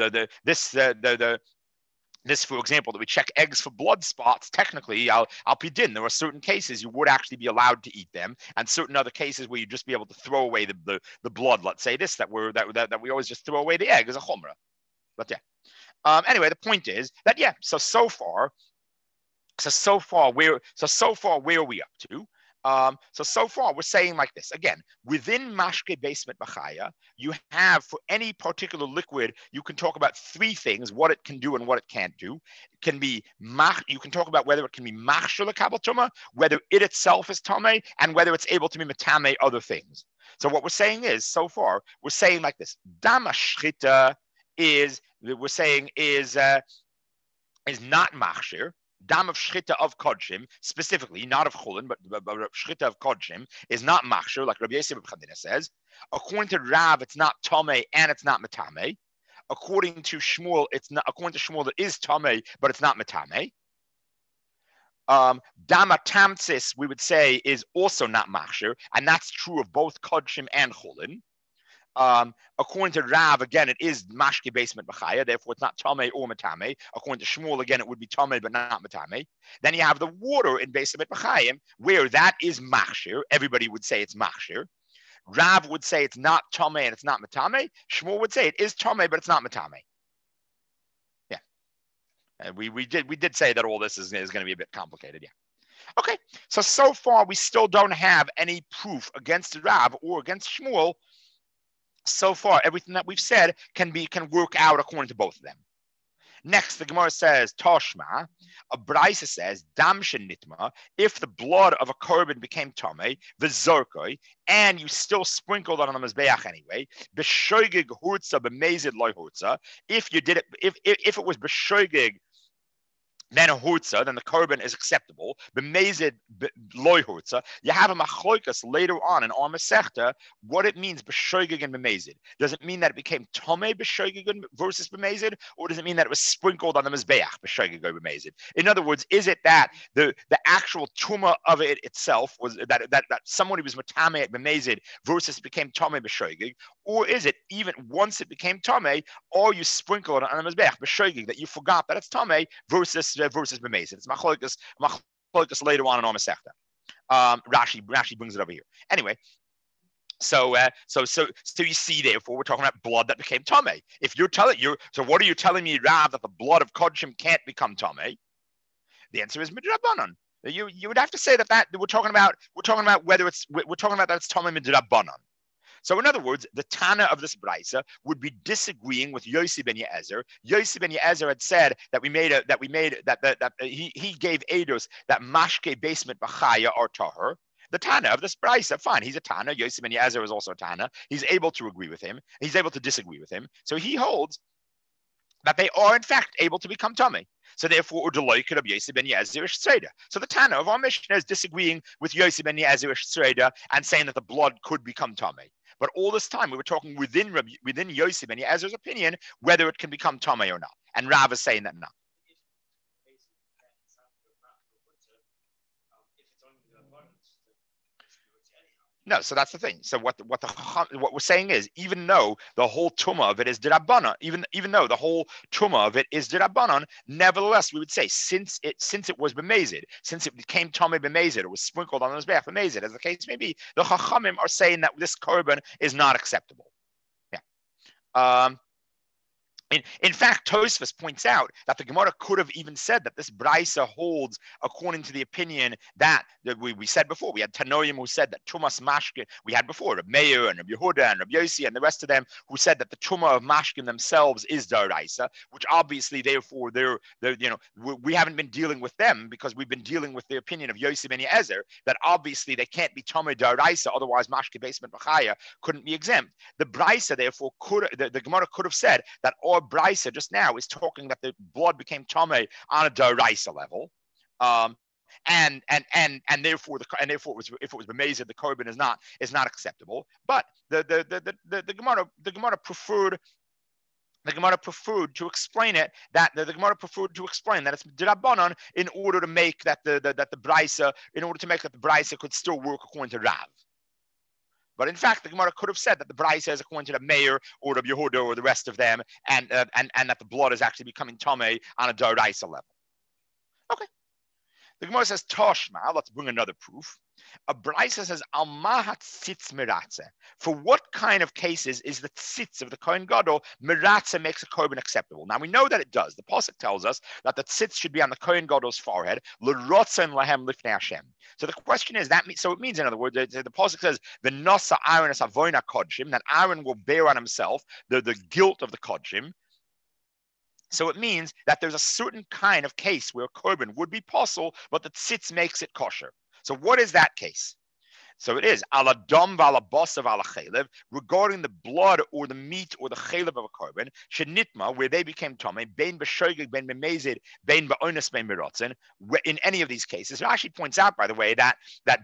for example, that we check eggs for blood spots, technically, al pidin, there are certain cases you would actually be allowed to eat them, and certain other cases where you'd just be able to throw away the blood. Let's say this, that we always just throw away the egg as a chumrah. But yeah. Anyway, the point is that so far where are we up to? So far we're saying like this again. Within mashke basement bachaya, you have for any particular liquid, you can talk about three things: what it can do and what it can't do. It can be you can talk about whether it can be machshel l'kabel truma, whether it itself is tamei, and whether it's able to be metame other things. So what we're saying is, so far we're saying like this: dama shchita is not machshir. Dam of shchita of kodshim, specifically, not of chulin, but shchita of kodshim is not machshir, like Rabbi Yosef B'Chandina says. According to Rav, it's not tamei and it's not metame. According to Shmuel, it is tamei, but it's not metame. Damatamtsis, we would say, is also not machshir, and that's true of both kodshim and chulin. According to Rav, again, it is mashke basement b'chaya, therefore it's not tamei or metame. According to Shmuel, again, it would be tamei but not metame. Then you have the water in basement b'chayim, where that is machshir. Everybody would say it's machshir. Rav would say it's not tamei and it's not metame. Shmuel would say it is tamei but it's not metame. Yeah, and we did say that all this is going to be a bit complicated. Yeah. Okay, so far we still don't have any proof against Rav or against Shmuel. So far, everything that we've said can work out according to both of them. Next, the Gemara says, Toshma, a Braisa says, Damshin Nitma, if the blood of a korban became Tomei, Vizorkoi, and you still sprinkled it on the Mizbeach anyway, B'shoigig Hurtza, B'mezid Loi Hurtza, if you did it, if it was B'shoigig, then a hurtza, then the korban is acceptable. B'mezid loy hurtza. You have a machloikas later on in our Masechta what it means b'shoigig and b'mezid. Does it mean that it became tomei b'shoigig versus b'mezid, or does it mean that it was sprinkled on the mizbeach b'shoigig or b'mezid? In other words, is it that the actual tuma of it itself was that somebody was matame at b'mezid versus it became tomei b'shoigig, or is it even once it became tomei, or you sprinkle it on the mizbeach b'shoigig that you forgot that it's tomei versus b'mezid? It's machloikas later on in our Masechta. Rashi brings it over here. Anyway, so you see, therefore, we're talking about blood that became tomei. If you're telling so what are you telling me, Rav, that the blood of kodshim can't become tomei? The answer is midrabanan. You would have to say that we're talking about whether we're talking about that it's tomei midrabanan. So in other words, the Tana of this Braisa would be disagreeing with Yossi ben Ye'ezer. Yossi ben Ye'ezer had said that he gave Eidos that mashke basement b'chaya are tahor. The Tana of this Braisa, fine, he's a Tana. Yossi ben Ye'ezer is also a Tana. He's able to agree with him. He's able to disagree with him. So he holds that they are in fact able to become tummy. So therefore, Udaloy Rabbi Yossi ben Ye'ezer Shreda. So the Tana of our Mishnah is disagreeing with Yossi ben Ye'ezer Shreda and saying that the blood could become tummy. But all this time, we were talking within Yossi ben Ye'ezer's opinion whether it can become tomei or not. And Rav is saying that no. No, so that's the thing. So what we're saying is, even though the whole tumah of it is d'Rabbanan, even though the whole tumah of it is d'Rabbanan, nevertheless we would say since it was b'mezid, since it became tomei b'mezid, it was sprinkled on the mizbeach b'mezid, as the case may be, the chachamim are saying that this korban is not acceptable. Yeah. In fact, Tosfos points out that the Gemara could have even said that this Braisa holds according to the opinion that we said before. We had Tanoim who said that Tumas Mashkin, we had before, Reb Meir and Reb Yehuda and Reb Yossi and the rest of them who said that the Tumah of Mashkin themselves is Daraisa, which obviously, therefore, we haven't been dealing with them because we've been dealing with the opinion of Yossi ben Ye'ezer that obviously they can't be Tumah Daraisa, otherwise Mashkin basement B'chaya couldn't be exempt. The Braisa, therefore, the Gemara could have said that all Braisa just now is talking that the blood became tomei on a daraisa level, and therefore if it was b'mezid, the korban is not acceptable. But the Gemara preferred to explain it that the Gemara preferred to explain that it's d'Rabbanan in order to make that the Braisa could still work according to Rav. But in fact, the Gemara could have said that the Braisa is according to the Meir or the Yehuda or the rest of them, and that the blood is actually becoming tomei on a daraisa level. Okay. The Gemara says Toshma. Let's bring another proof. A Braisa says Al mahat tzitz miratze. For what kind of cases is the tzitz of the Kohen Gadol miratze makes a korban acceptable? Now we know that it does. The pasuk tells us that the tzitz should be on the Kohen Gadol's forehead. L'rotzen lahem lifnei Hashem. So the question is so it means, in other words, the pasuk says v'nosa Aaron es avoina kodshim, that Aaron will bear on himself the guilt of the kodshim. So it means that there's a certain kind of case where a korban would be possible, but the tzitz makes it kosher. So what is that case? So it is ala dom v'ala bosav ala chaylev, regarding the blood or the meat or the chaylev of a korban, shenitma, where they became tomei, bein b'shoigig, bein b'mezid, bein b'onis, bein b'rotzen. In any of these cases, Rashi points out, by the way, that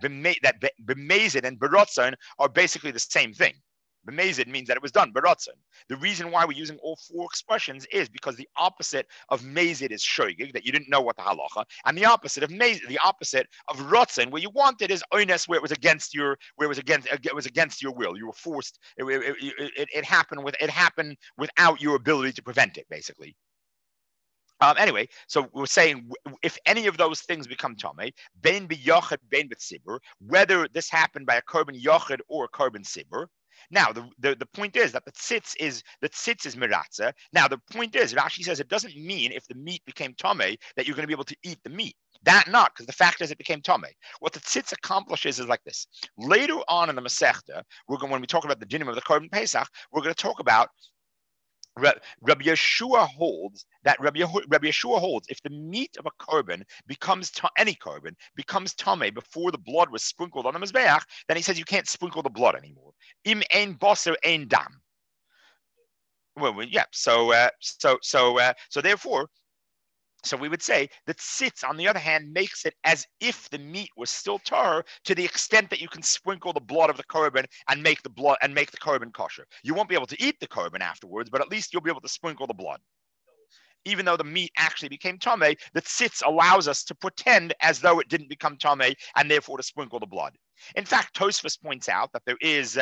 b'mezid and b'rotzen are basically the same thing. B'mezid means that it was done, b'rotzen. The reason why we're using all four expressions is because the opposite of mezid is shoigig, that you didn't know what the halacha, and the opposite of mezid, the opposite of rotzen, where you wanted, is oines, where it was against your will. You were forced. It happened without your ability to prevent it, basically. Anyway, so we're saying if any of those things become tomei, bein b'yochid, bein b'tzibur, whether this happened by a korban yochid or a korban sibur. Now, the point is that the tzitz is miratze. Now, the point is, Rashi says it doesn't mean if the meat became tomei that you're going to be able to eat the meat. That not, because the fact is it became tomei. What the tzitz accomplishes is like this. Later on in the Masechta, when we talk about the dinim of the korban Pesach, we're going to talk about Rabbi Yeshua holds that Rabbi Yeshua holds if the meat of a korban becomes any korban becomes tameh before the blood was sprinkled on the mizbeach, then he says you can't sprinkle the blood anymore. Im ein baser ein dam. Well, yeah. So therefore, so we would say that tzitz, on the other hand, makes it as if the meat was still tahor to the extent that you can sprinkle the blood of the korban and make the korban kosher. You won't be able to eat the korban afterwards, but at least you'll be able to sprinkle the blood. Even though the meat actually became tameh, the tzitz allows us to pretend as though it didn't become tameh and therefore to sprinkle the blood. In fact, Tosfos points out that there is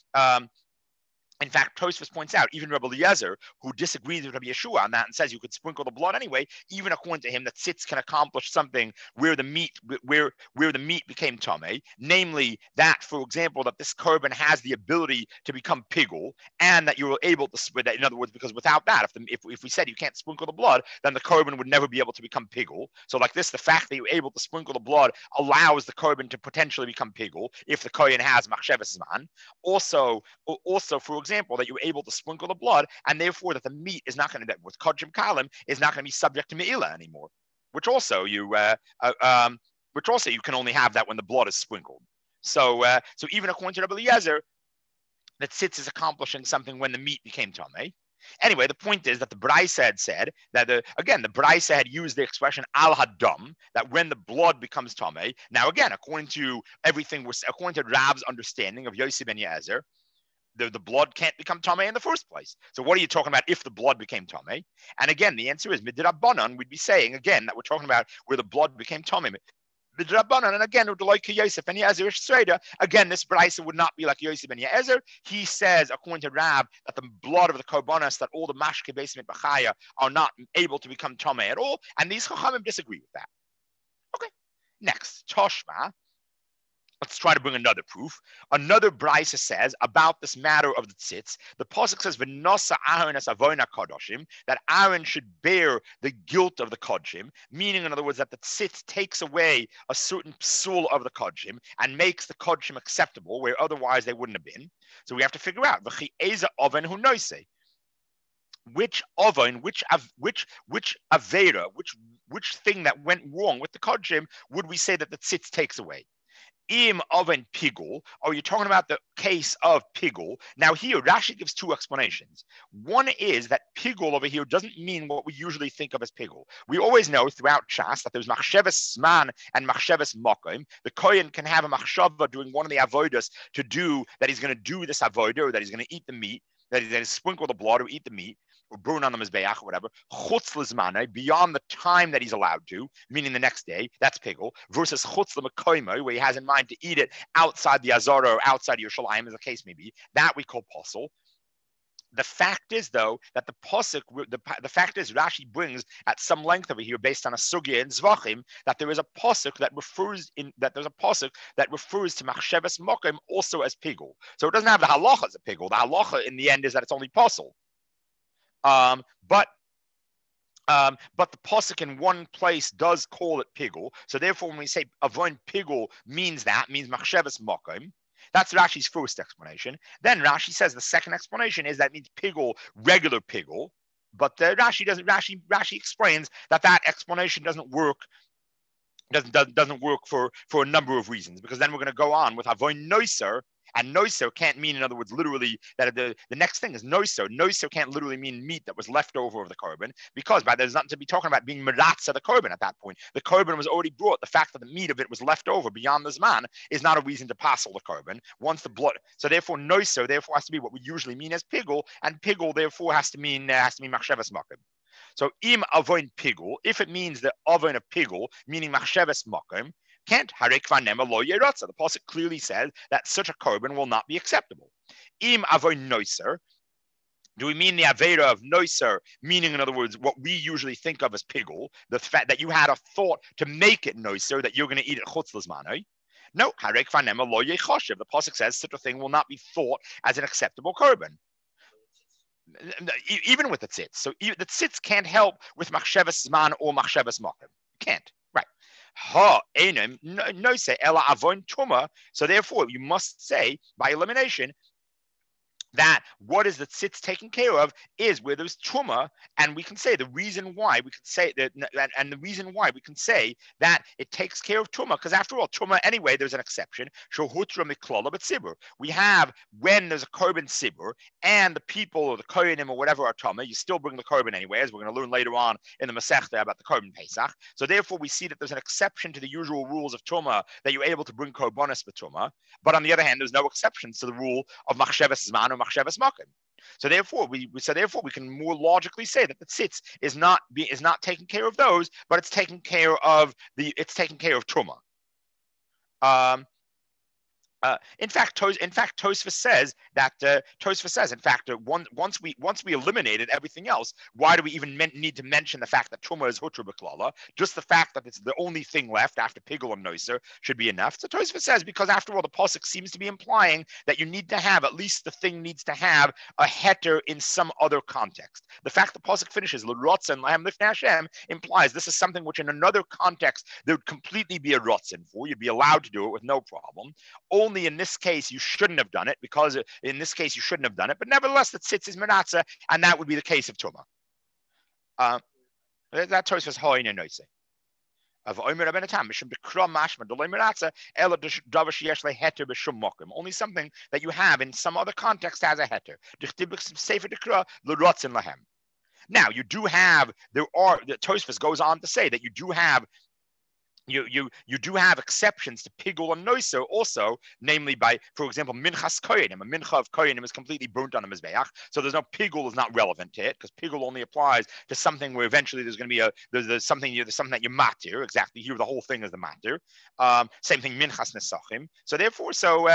in fact, Tosfos points out, even Rabbi Eliezer, who disagrees with Rabbi Yeshua on that and says you could sprinkle the blood anyway, even according to him, that tzitz can accomplish something where the meat became tameh, namely that, for example, that this korban has the ability to become pigul, and that you were able to spread that. In other words, because without that, if we said you can't sprinkle the blood, then the korban would never be able to become pigul. So, like this, the fact that you're able to sprinkle the blood allows the korban to potentially become pigul if the kohen has machshavas zman. Also, for example, that you're able to sprinkle the blood, and therefore that the meat is not going to, with kodshim kalim, is not going to be subject to me'ilah anymore. Which also you can only have that when the blood is sprinkled. So even according to Rabbi Eliezer, that tzitz is accomplishing something when the meat became tameh. Anyway, the point is that the Braisa had said that the Braisa had used the expression al hadam, that when the blood becomes tameh. Now again, according to Rav's understanding of Yossi ben Yezer, the blood can't become tameh in the first place. So what are you talking about if the blood became tameh? And again, the answer is midrabanan. We'd be saying again that we're talking about where the blood became tameh. Midrabanan, and again, like Yosef and Yezer Streda, again, this Braisa would not be like Yosef ben Yezer. He says, according to Rab, that the blood of the korbanos, that all the mashke basement b'chaya are not able to become tameh at all, and these chachamim disagree with that. Okay, next, Toshma. Let's try to bring another proof. Another Braisa says about this matter of the tzitz. The pasuk says, "V'nosa Aaron as avoina kadoshim," that Aaron should bear the guilt of the kodshim. Meaning, in other words, that the tzitz takes away a certain psul of the kodshim and makes the kodshim acceptable where otherwise they wouldn't have been. So we have to figure out v'chi eza oven hu noise. Which oven, which avera, which thing that went wrong with the kodshim would we say that the tzitz takes away? Im oven pigul, are you talking about the case of pigul? Now here, Rashi gives two explanations. One is that pigul over here doesn't mean what we usually think of as pigul. We always know throughout Shas that there's machshavas zman and machshavas makom. The kohen can have a machshava doing one of the avodas to do that he's going to do this avodah, or that he's going to eat the meat, that he's going to sprinkle the blood or eat the meat, or burn on the mizbeach or whatever, chutz l'zmanai, beyond the time that he's allowed to, meaning the next day, that's pigul, versus chutz l'makoimo, where he has in mind to eat it outside the Azara or outside Yerushalayim, as the case may be. That we call posel. The fact is, though, that the fact is Rashi brings at some length over here, based on a sugya in Zvachim, that there is a pasuk that refers to machshavas mokim also as pigul. So it doesn't have the halacha as a pigul. The halacha in the end is that it's only posel. But the pasuk in one place does call it pigul. So therefore, when we say avon pigul means machshavas mokim. That's Rashi's first explanation. Then Rashi says the second explanation is that it means pigul, regular pigul. But Rashi explains that explanation doesn't work. Doesn't work for a number of reasons, because then we're going to go on with avon noiser. And noiser can't mean, in other words, literally that the next thing is noiser. Noiser can't literally mean meat that was left over of the korban, because there's nothing to be talking about being meratza the korban at that point. The korban was already brought. The fact that the meat of it was left over beyond the zman is not a reason to passel the korban once the blood. So therefore, noiser therefore has to be what we usually mean as pigul, and pigul therefore has to mean machshavas makom. So im avon pigul, if it means the avon of pigul, meaning machshavas makom, can't harik vanema lo yeratza. The pasuk clearly says that such a korban will not be acceptable. Im avon noiser. Do we mean the avera of noiser, meaning, in other words, what we usually think of as pigul, the fact that you had a thought to make it noiser, that you're going to eat it chutz l'zmanai? No, harik vanema lo yechoshev. The pasuk says such a thing will not be thought as an acceptable korban. Even with the tzitz. So the tzitz can't help with machshavas zman or machshavas makom. Can't. Right. Ha enim no say ela avon tuma. So therefore, you must say by elimination that what is the tzitz taken care of is where there's truma, and we can say the reason why we can say that, and the reason why we can say that it takes care of truma, because after all, truma anyway, there's an exception. Shohutra miklala but sibur. We have when there's a korban sibur and the people or the kohenim or whatever are tama, you still bring the korban anyway, as we're going to learn later on in the Masechta about the korban Pesach. So therefore, we see that there's an exception to the usual rules of truma that you're able to bring korbanos b'truma. But on the other hand, there's no exceptions to the rule of machshavas zman or machshavas makim. So therefore, we can more logically say that the tzitz is not taking care of those, but it's taking care of truma. In fact, Tosfos says that once we eliminated everything else, why do we even need to mention the fact that truma is hutra b'klala? Just the fact that it's the only thing left after pigul and noiser should be enough. So Tosfos says because after all, the pasuk seems to be implying that you need to have at least the thing needs to have a heter in some other context. The fact the pasuk finishes l'rotzen lahem lifnei Hashem implies this is something which in another context there would completely be a rotzen for. You'd be allowed to do it with no problem. Only in this case you shouldn't have done it, because in this case you shouldn't have done it, but nevertheless the tzitz is menatza, and that would be the case of truma. That Tosfos hoine noise. Of Omer Rabbeinu Tam, Mishum B'Kram Mashma D'Loi Meratza Ela Davar Sheyesh LeHeter B'Shum Mokim. Only something that you have in some other context as a heter. D'Chtib Sefer D'Kra L'Rotzin Lahem. Now you do have the Tosfos goes on to say that you do have. You do have exceptions to pigul and noiser also, namely by, for example, minchas kohenim. A mincha of kohenim is completely burnt on the mizbeach, so there's no pigul is not relevant to it, because pigul only applies to something where eventually there's going to be there's something that you matir. Exactly, here the whole thing is the matir. Same thing minchas nesachim. So therefore,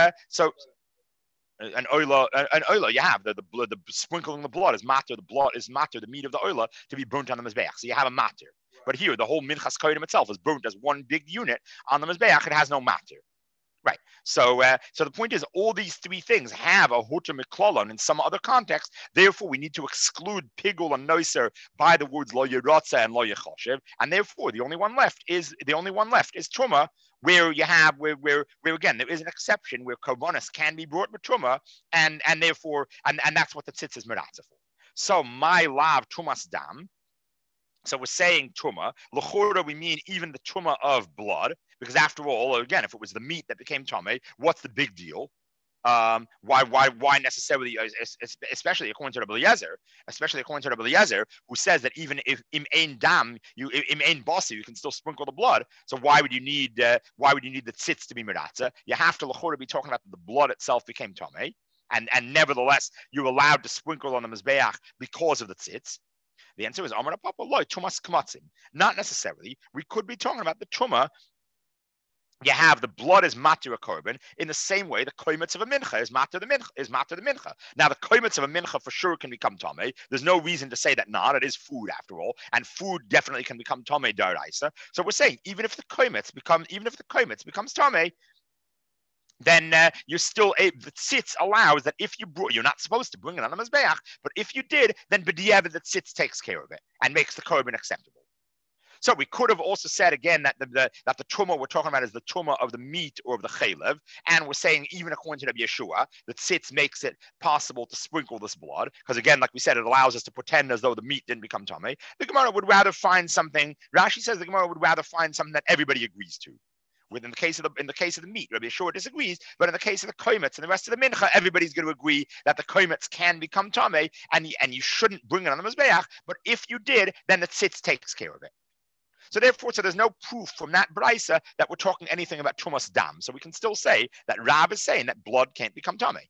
an oila, you have the blood, the sprinkling the blood is matir. The blood is matir, the meat of the oila to be burnt on the mizbeach. So you have a matir. But here, the whole minchas kohenim itself is burnt as one big unit on the mizbeach. It has no matir, right? So the point is, all these three things have a hutra miklolon in some other context. Therefore, we need to exclude pigul and noiser by the words lo yeratza and lo yechoshev, and therefore the only one left is truma, where you have where again there is an exception where korbanos can be brought with truma, and therefore and that's what the tzitz is meratza for. So my lav trumas dam. So we're saying truma. L'chora, we mean even the truma of blood, because after all, again, if it was the meat that became tame, what's the big deal? Why necessarily, especially according to Rabbi Eliezer, who says that even if im ein dam, im ein basi, you can still sprinkle the blood. So why would you need the tzitz to be meratza? You have to l'chora be talking about the blood itself became tame, and nevertheless you're allowed to sprinkle on the mizbeach because of the tzitz. The answer is Amar Papa Loy Tumas Kmatzim. Not necessarily. We could be talking about the Tuma. You have the blood is matir a korban in the same way the koimetz of a mincha is matir the mincha. Now the koimetz of a mincha for sure can become tame. There's no reason to say that not. It is food after all, and food definitely can become tame daraisa. So we're saying even if the koimetz becomes tame, then you're still the tzitz allows that if you brought, you're not supposed to bring it on the mizbeach, but if you did, then b'diavad the tzitz takes care of it and makes the korban acceptable. So we could have also said again that the truma we're talking about is the truma of the meat or of the chaylev, and we're saying even according to Rabbi Yeshua, the tzitz makes it possible to sprinkle this blood, because again, like we said, it allows us to pretend as though the meat didn't become tamei. The Gemara would rather find something. Rashi says the Gemara would rather find something that everybody agrees to. In the case of the meat, Rabbi Yeshua disagrees, but in the case of the koimetz and the rest of the mincha, everybody's going to agree that the koimetz can become tamei, and you shouldn't bring it on the mizbeach. But if you did, then the tzitz takes care of it. So therefore, there's no proof from that brisa that we're talking anything about trumas dam. So we can still say that Rav is saying that blood can't become tamei.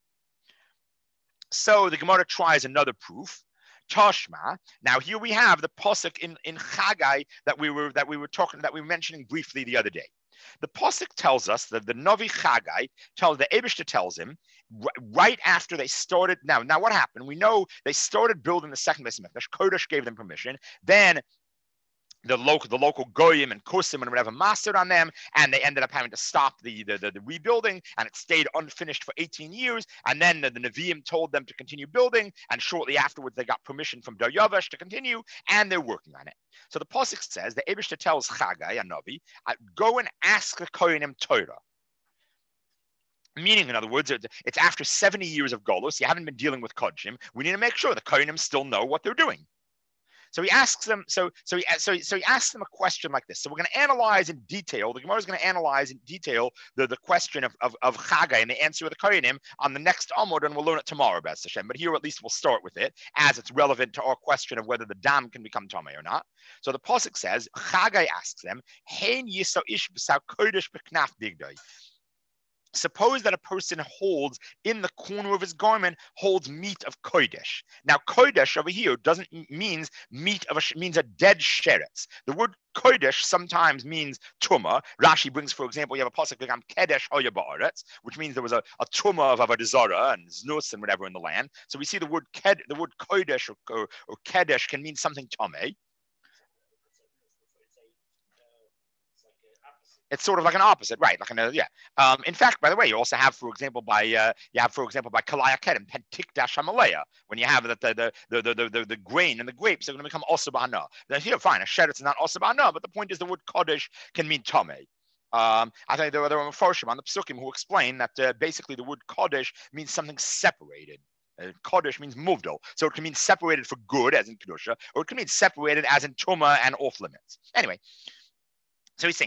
So the Gemara tries another proof. Tashma. Now here we have the pasuk in Chagai that we were mentioning briefly the other day. The pasuk tells us that the Novi Chagai the Eibishter tells him right after they started. Now what happened? We know they started building the second Beis Hamikdash. Kodesh gave them permission. Then the local goyim and kusim and whatever mastered on them, and they ended up having to stop the rebuilding, and it stayed unfinished for 18 years. And then the Nevi'im told them to continue building, and shortly afterwards they got permission from Daryavesh to continue, and they're working on it. So the pasuk says the Eibishter tells Chagai and Novi, go and ask the Kohanim Torah. Meaning, in other words, it's after 70 years of Golus, you haven't been dealing with Kodshim. We need to make sure the Kohanim still know what they're doing. So he asks them. He asks them a question like this. So we're going to analyze in detail. The Gemara is going to analyze in detail the question of Chagai and the answer of the Kohanim on the next Amud, and we'll learn it tomorrow, B'ez Hashem. But here at least we'll start with it, as it's relevant to our question of whether the dam can become tamei or not. So the pasuk says, Chagai asks them, Hein yiso ish b'sau kodesh b'knaf bigdoi. Suppose that a person holds in the corner of his garment holds meat of kodesh. Now, kodesh over here doesn't means meat of means a dead sheretz. The word kodesh sometimes means tuma. Rashi brings, for example, you have a pasuk like kedesh hoya ba'aretz, which means there was a tuma of avodah zarah and znus and whatever in the land. So we see the word kodesh or kedesh can mean something tamei. It's sort of like an opposite, right? Like in fact, by the way, you also have, for example, by Kalaya Kedem, Pentikdash Hamalaya, when you have the grain and the grapes are going to become osabana. Then here, fine, a sheretz is not osabana, but the point is the word kodesh can mean tamei. I think there were Mefarshim on the Psukim who explain that basically the word kodesh means something separated. Kodesh means muvdal, so it can mean separated for good, as in kedusha, or it can mean separated as in tuma and off limits. Anyway. So he's saying,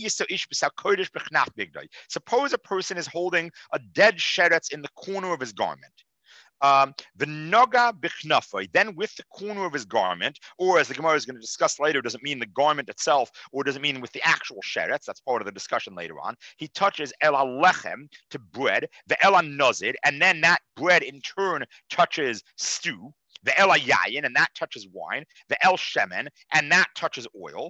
suppose a person is holding a dead sheretz in the corner of his garment. The noga bichnafoi, then with the corner of his garment, or as the Gemara is going to discuss later, does it mean the garment itself, or does it mean with the actual sheretz? That's part of the discussion later on. He touches el halechem to bread, the el hanozid, and then that bread in turn touches stew, the el hayayin, and that touches wine, the el shemen, and that touches oil.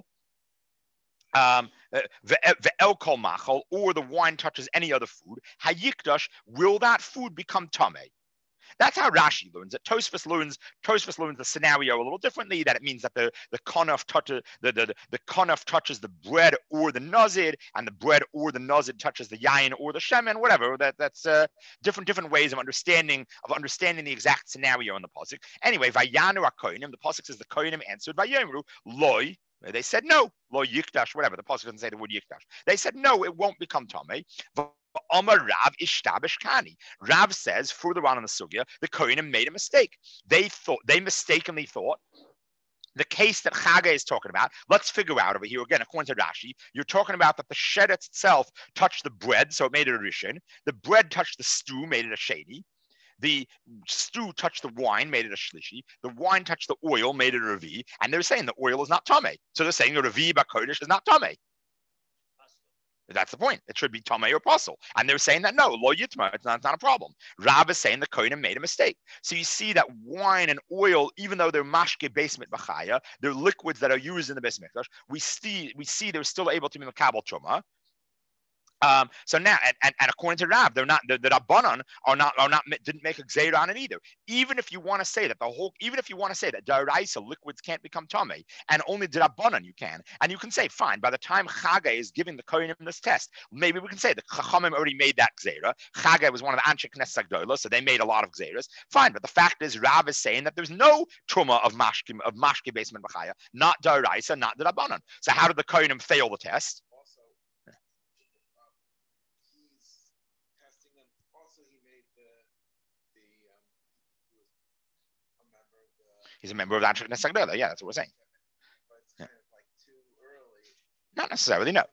The el kol machal, or the wine touches any other food, hayikdash, will that food become tamei? That's how Rashi learns it. Tosfos learns the scenario a little differently. That it means that the konaf touches the konaf touches the bread or the nazid, and the bread or the nazid touches the yayin or the shemen, whatever. That's different ways of understanding the exact scenario in the pasuk. Anyway, vayanu hakohanim. The pasuk says the kohanim answered vayomru loy. They said no, lo yikdash, whatever. The pasuk doesn't say the word yikdash. They said no, it won't become tamei. Amar Rav ishtabish kani. Rav says further on in the sugya, the kohanim made a mistake. They mistakenly thought the case that Chagai is talking about. Let's figure out over here again, according to Rashi, you're talking about that the sheretz itself touched the bread, so it made it a rishon. The bread touched the stew, made it a sheni. The stew touched the wine, made it a shlishi. The wine touched the oil, made it a revi. And they're saying the oil is not tamei. So they're saying the revi b'kodesh is not tamei. That's the point. It should be tamei or pasul. And they're saying that no, lo yitma, it's not a problem. Rav is saying the kohanim made a mistake. So you see that wine and oil, even though they're mashke basement b'chaya, they're liquids that are used in the beis mikdash. We see they're still able to be makabel truma. So now, and according to Rav, the Rabbanan didn't make a gzeira on it either. Even if you want to say that daraisa liquids can't become tamei, and only the Rabbanan you can, and you can say fine. By the time Chagai is giving the kohanim this test, maybe we can say the Chachamim already made that gzeira. Chagai was one of the Anshe Knesset Gdola, so they made a lot of gzeiras. Fine, but the fact is, Rav is saying that there's no truma of mashke basement b'chaya, not daraisa, not the Rabbanan. So how did the kohanim fail the test? He's a member of the Anshe Knesset Gdola. Yeah, that's what we're saying. Yeah. Not necessarily, no.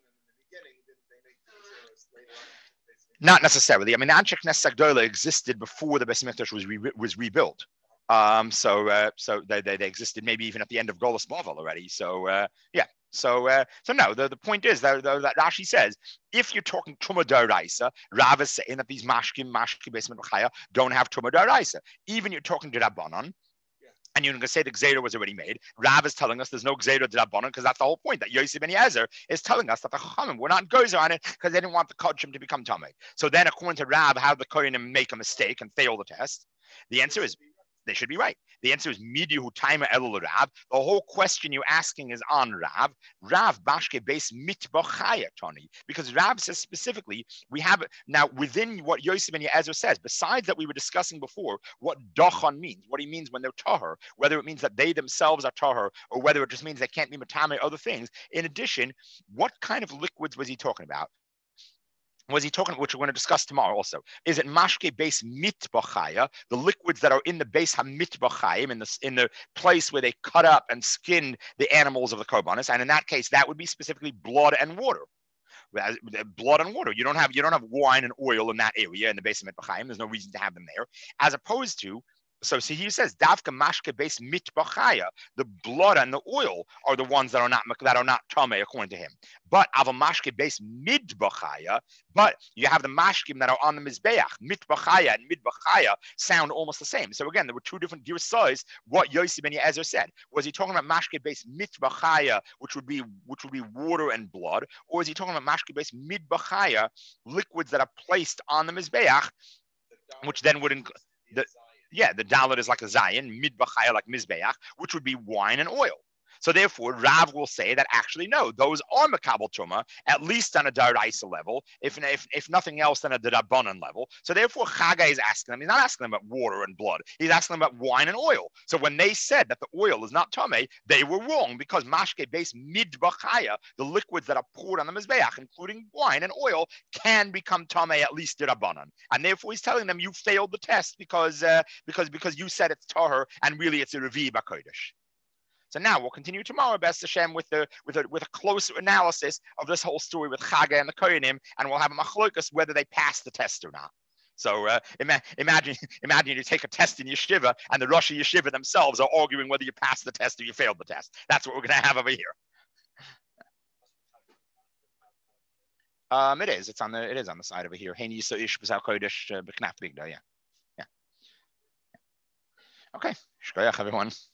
Not necessarily. I mean, the Anshe Knesset Gdola existed before the Beis Mikdash was rebuilt. So they existed maybe even at the end of Golus Bavel already. So yeah. So no. The point is that Rashi says if you're talking Truma D'Oraisa, Rav is saying that these mashkim basement b'chaya don't have Truma D'Oraisa. Even you're talking to Rabbanon. And you're going to say the Gzeira was already made. Rav is telling us there's no Gzeira D'Rabbanan because that's the whole point. That Yosef ben Yezer is telling us that the Chachamim were not gozer on it because they didn't want the Kodshim to become Tamei. So then, according to Rav, how the Kohanim make a mistake and fail the test? The answer is they should be right. The answer is Midihu Taima Elul Rav. The whole question you're asking is on Rav. Rav Bashke base mitbachaya Tony. Because Rav says specifically, we have now within what Yosef ben Yezer says, besides that we were discussing before, what Dochan means, what he means when they're tahor, whether it means that they themselves are tahor, or whether it just means they can't be matame, other things. In addition, what kind of liquids was he talking about? Was he talking, which we're going to discuss tomorrow also? Is it mashke base mitbachaya, the liquids that are in the base hamitbachayim, in the place where they cut up and skin the animals of the korbanos, and in that case, that would be specifically blood and water. Blood and water. You don't have wine and oil in that area in the base of mitbachayim. There's no reason to have them there, as opposed to. So see, he says davka mashke base mitbachaya. The blood and the oil are the ones that are not tamei according to him. But avamashke base midbachaya. But you have the mashkim that are on the mizbeach. Mitbachaya and midbachaya sound almost the same. So again, there were two different girsais. What Yossi ben Yezer said, was he talking about mashke base mitbachaya, which would be water and blood, or is he talking about mashke base midbachaya, liquids that are placed on the mizbeach, which then would include the dalet is like a zayin, midbachaya like mizbeach, which would be wine and oil. So therefore, Rav will say that actually no, those are makabel truma, at least on a daraisa level, if nothing else, on a darabanan level. So therefore, Chagai is asking them. He's not asking them about water and blood. He's asking them about wine and oil. So when they said that the oil is not tamei, they were wrong, because mashke base midbachaya, the liquids that are poured on the mizbeach, including wine and oil, can become tamei at least darabanan. And therefore, he's telling them you failed the test because you said it's tahor and really it's a revi b'kodesh. So now we'll continue tomorrow, B'ez Hashem, with a closer analysis of this whole story with Chagai and the Kohanim, and we'll have a machlokas whether they pass the test or not. So imagine you take a test in yeshiva, and the Rosh Yeshiva themselves are arguing whether you passed the test or you failed the test. That's what we're going to have over here. It is. It is on the side over here. Heini Yisrael Ish B'Zal Kodesh B'Knaf Bigda. Yeah. Okay. Shkoyach, everyone.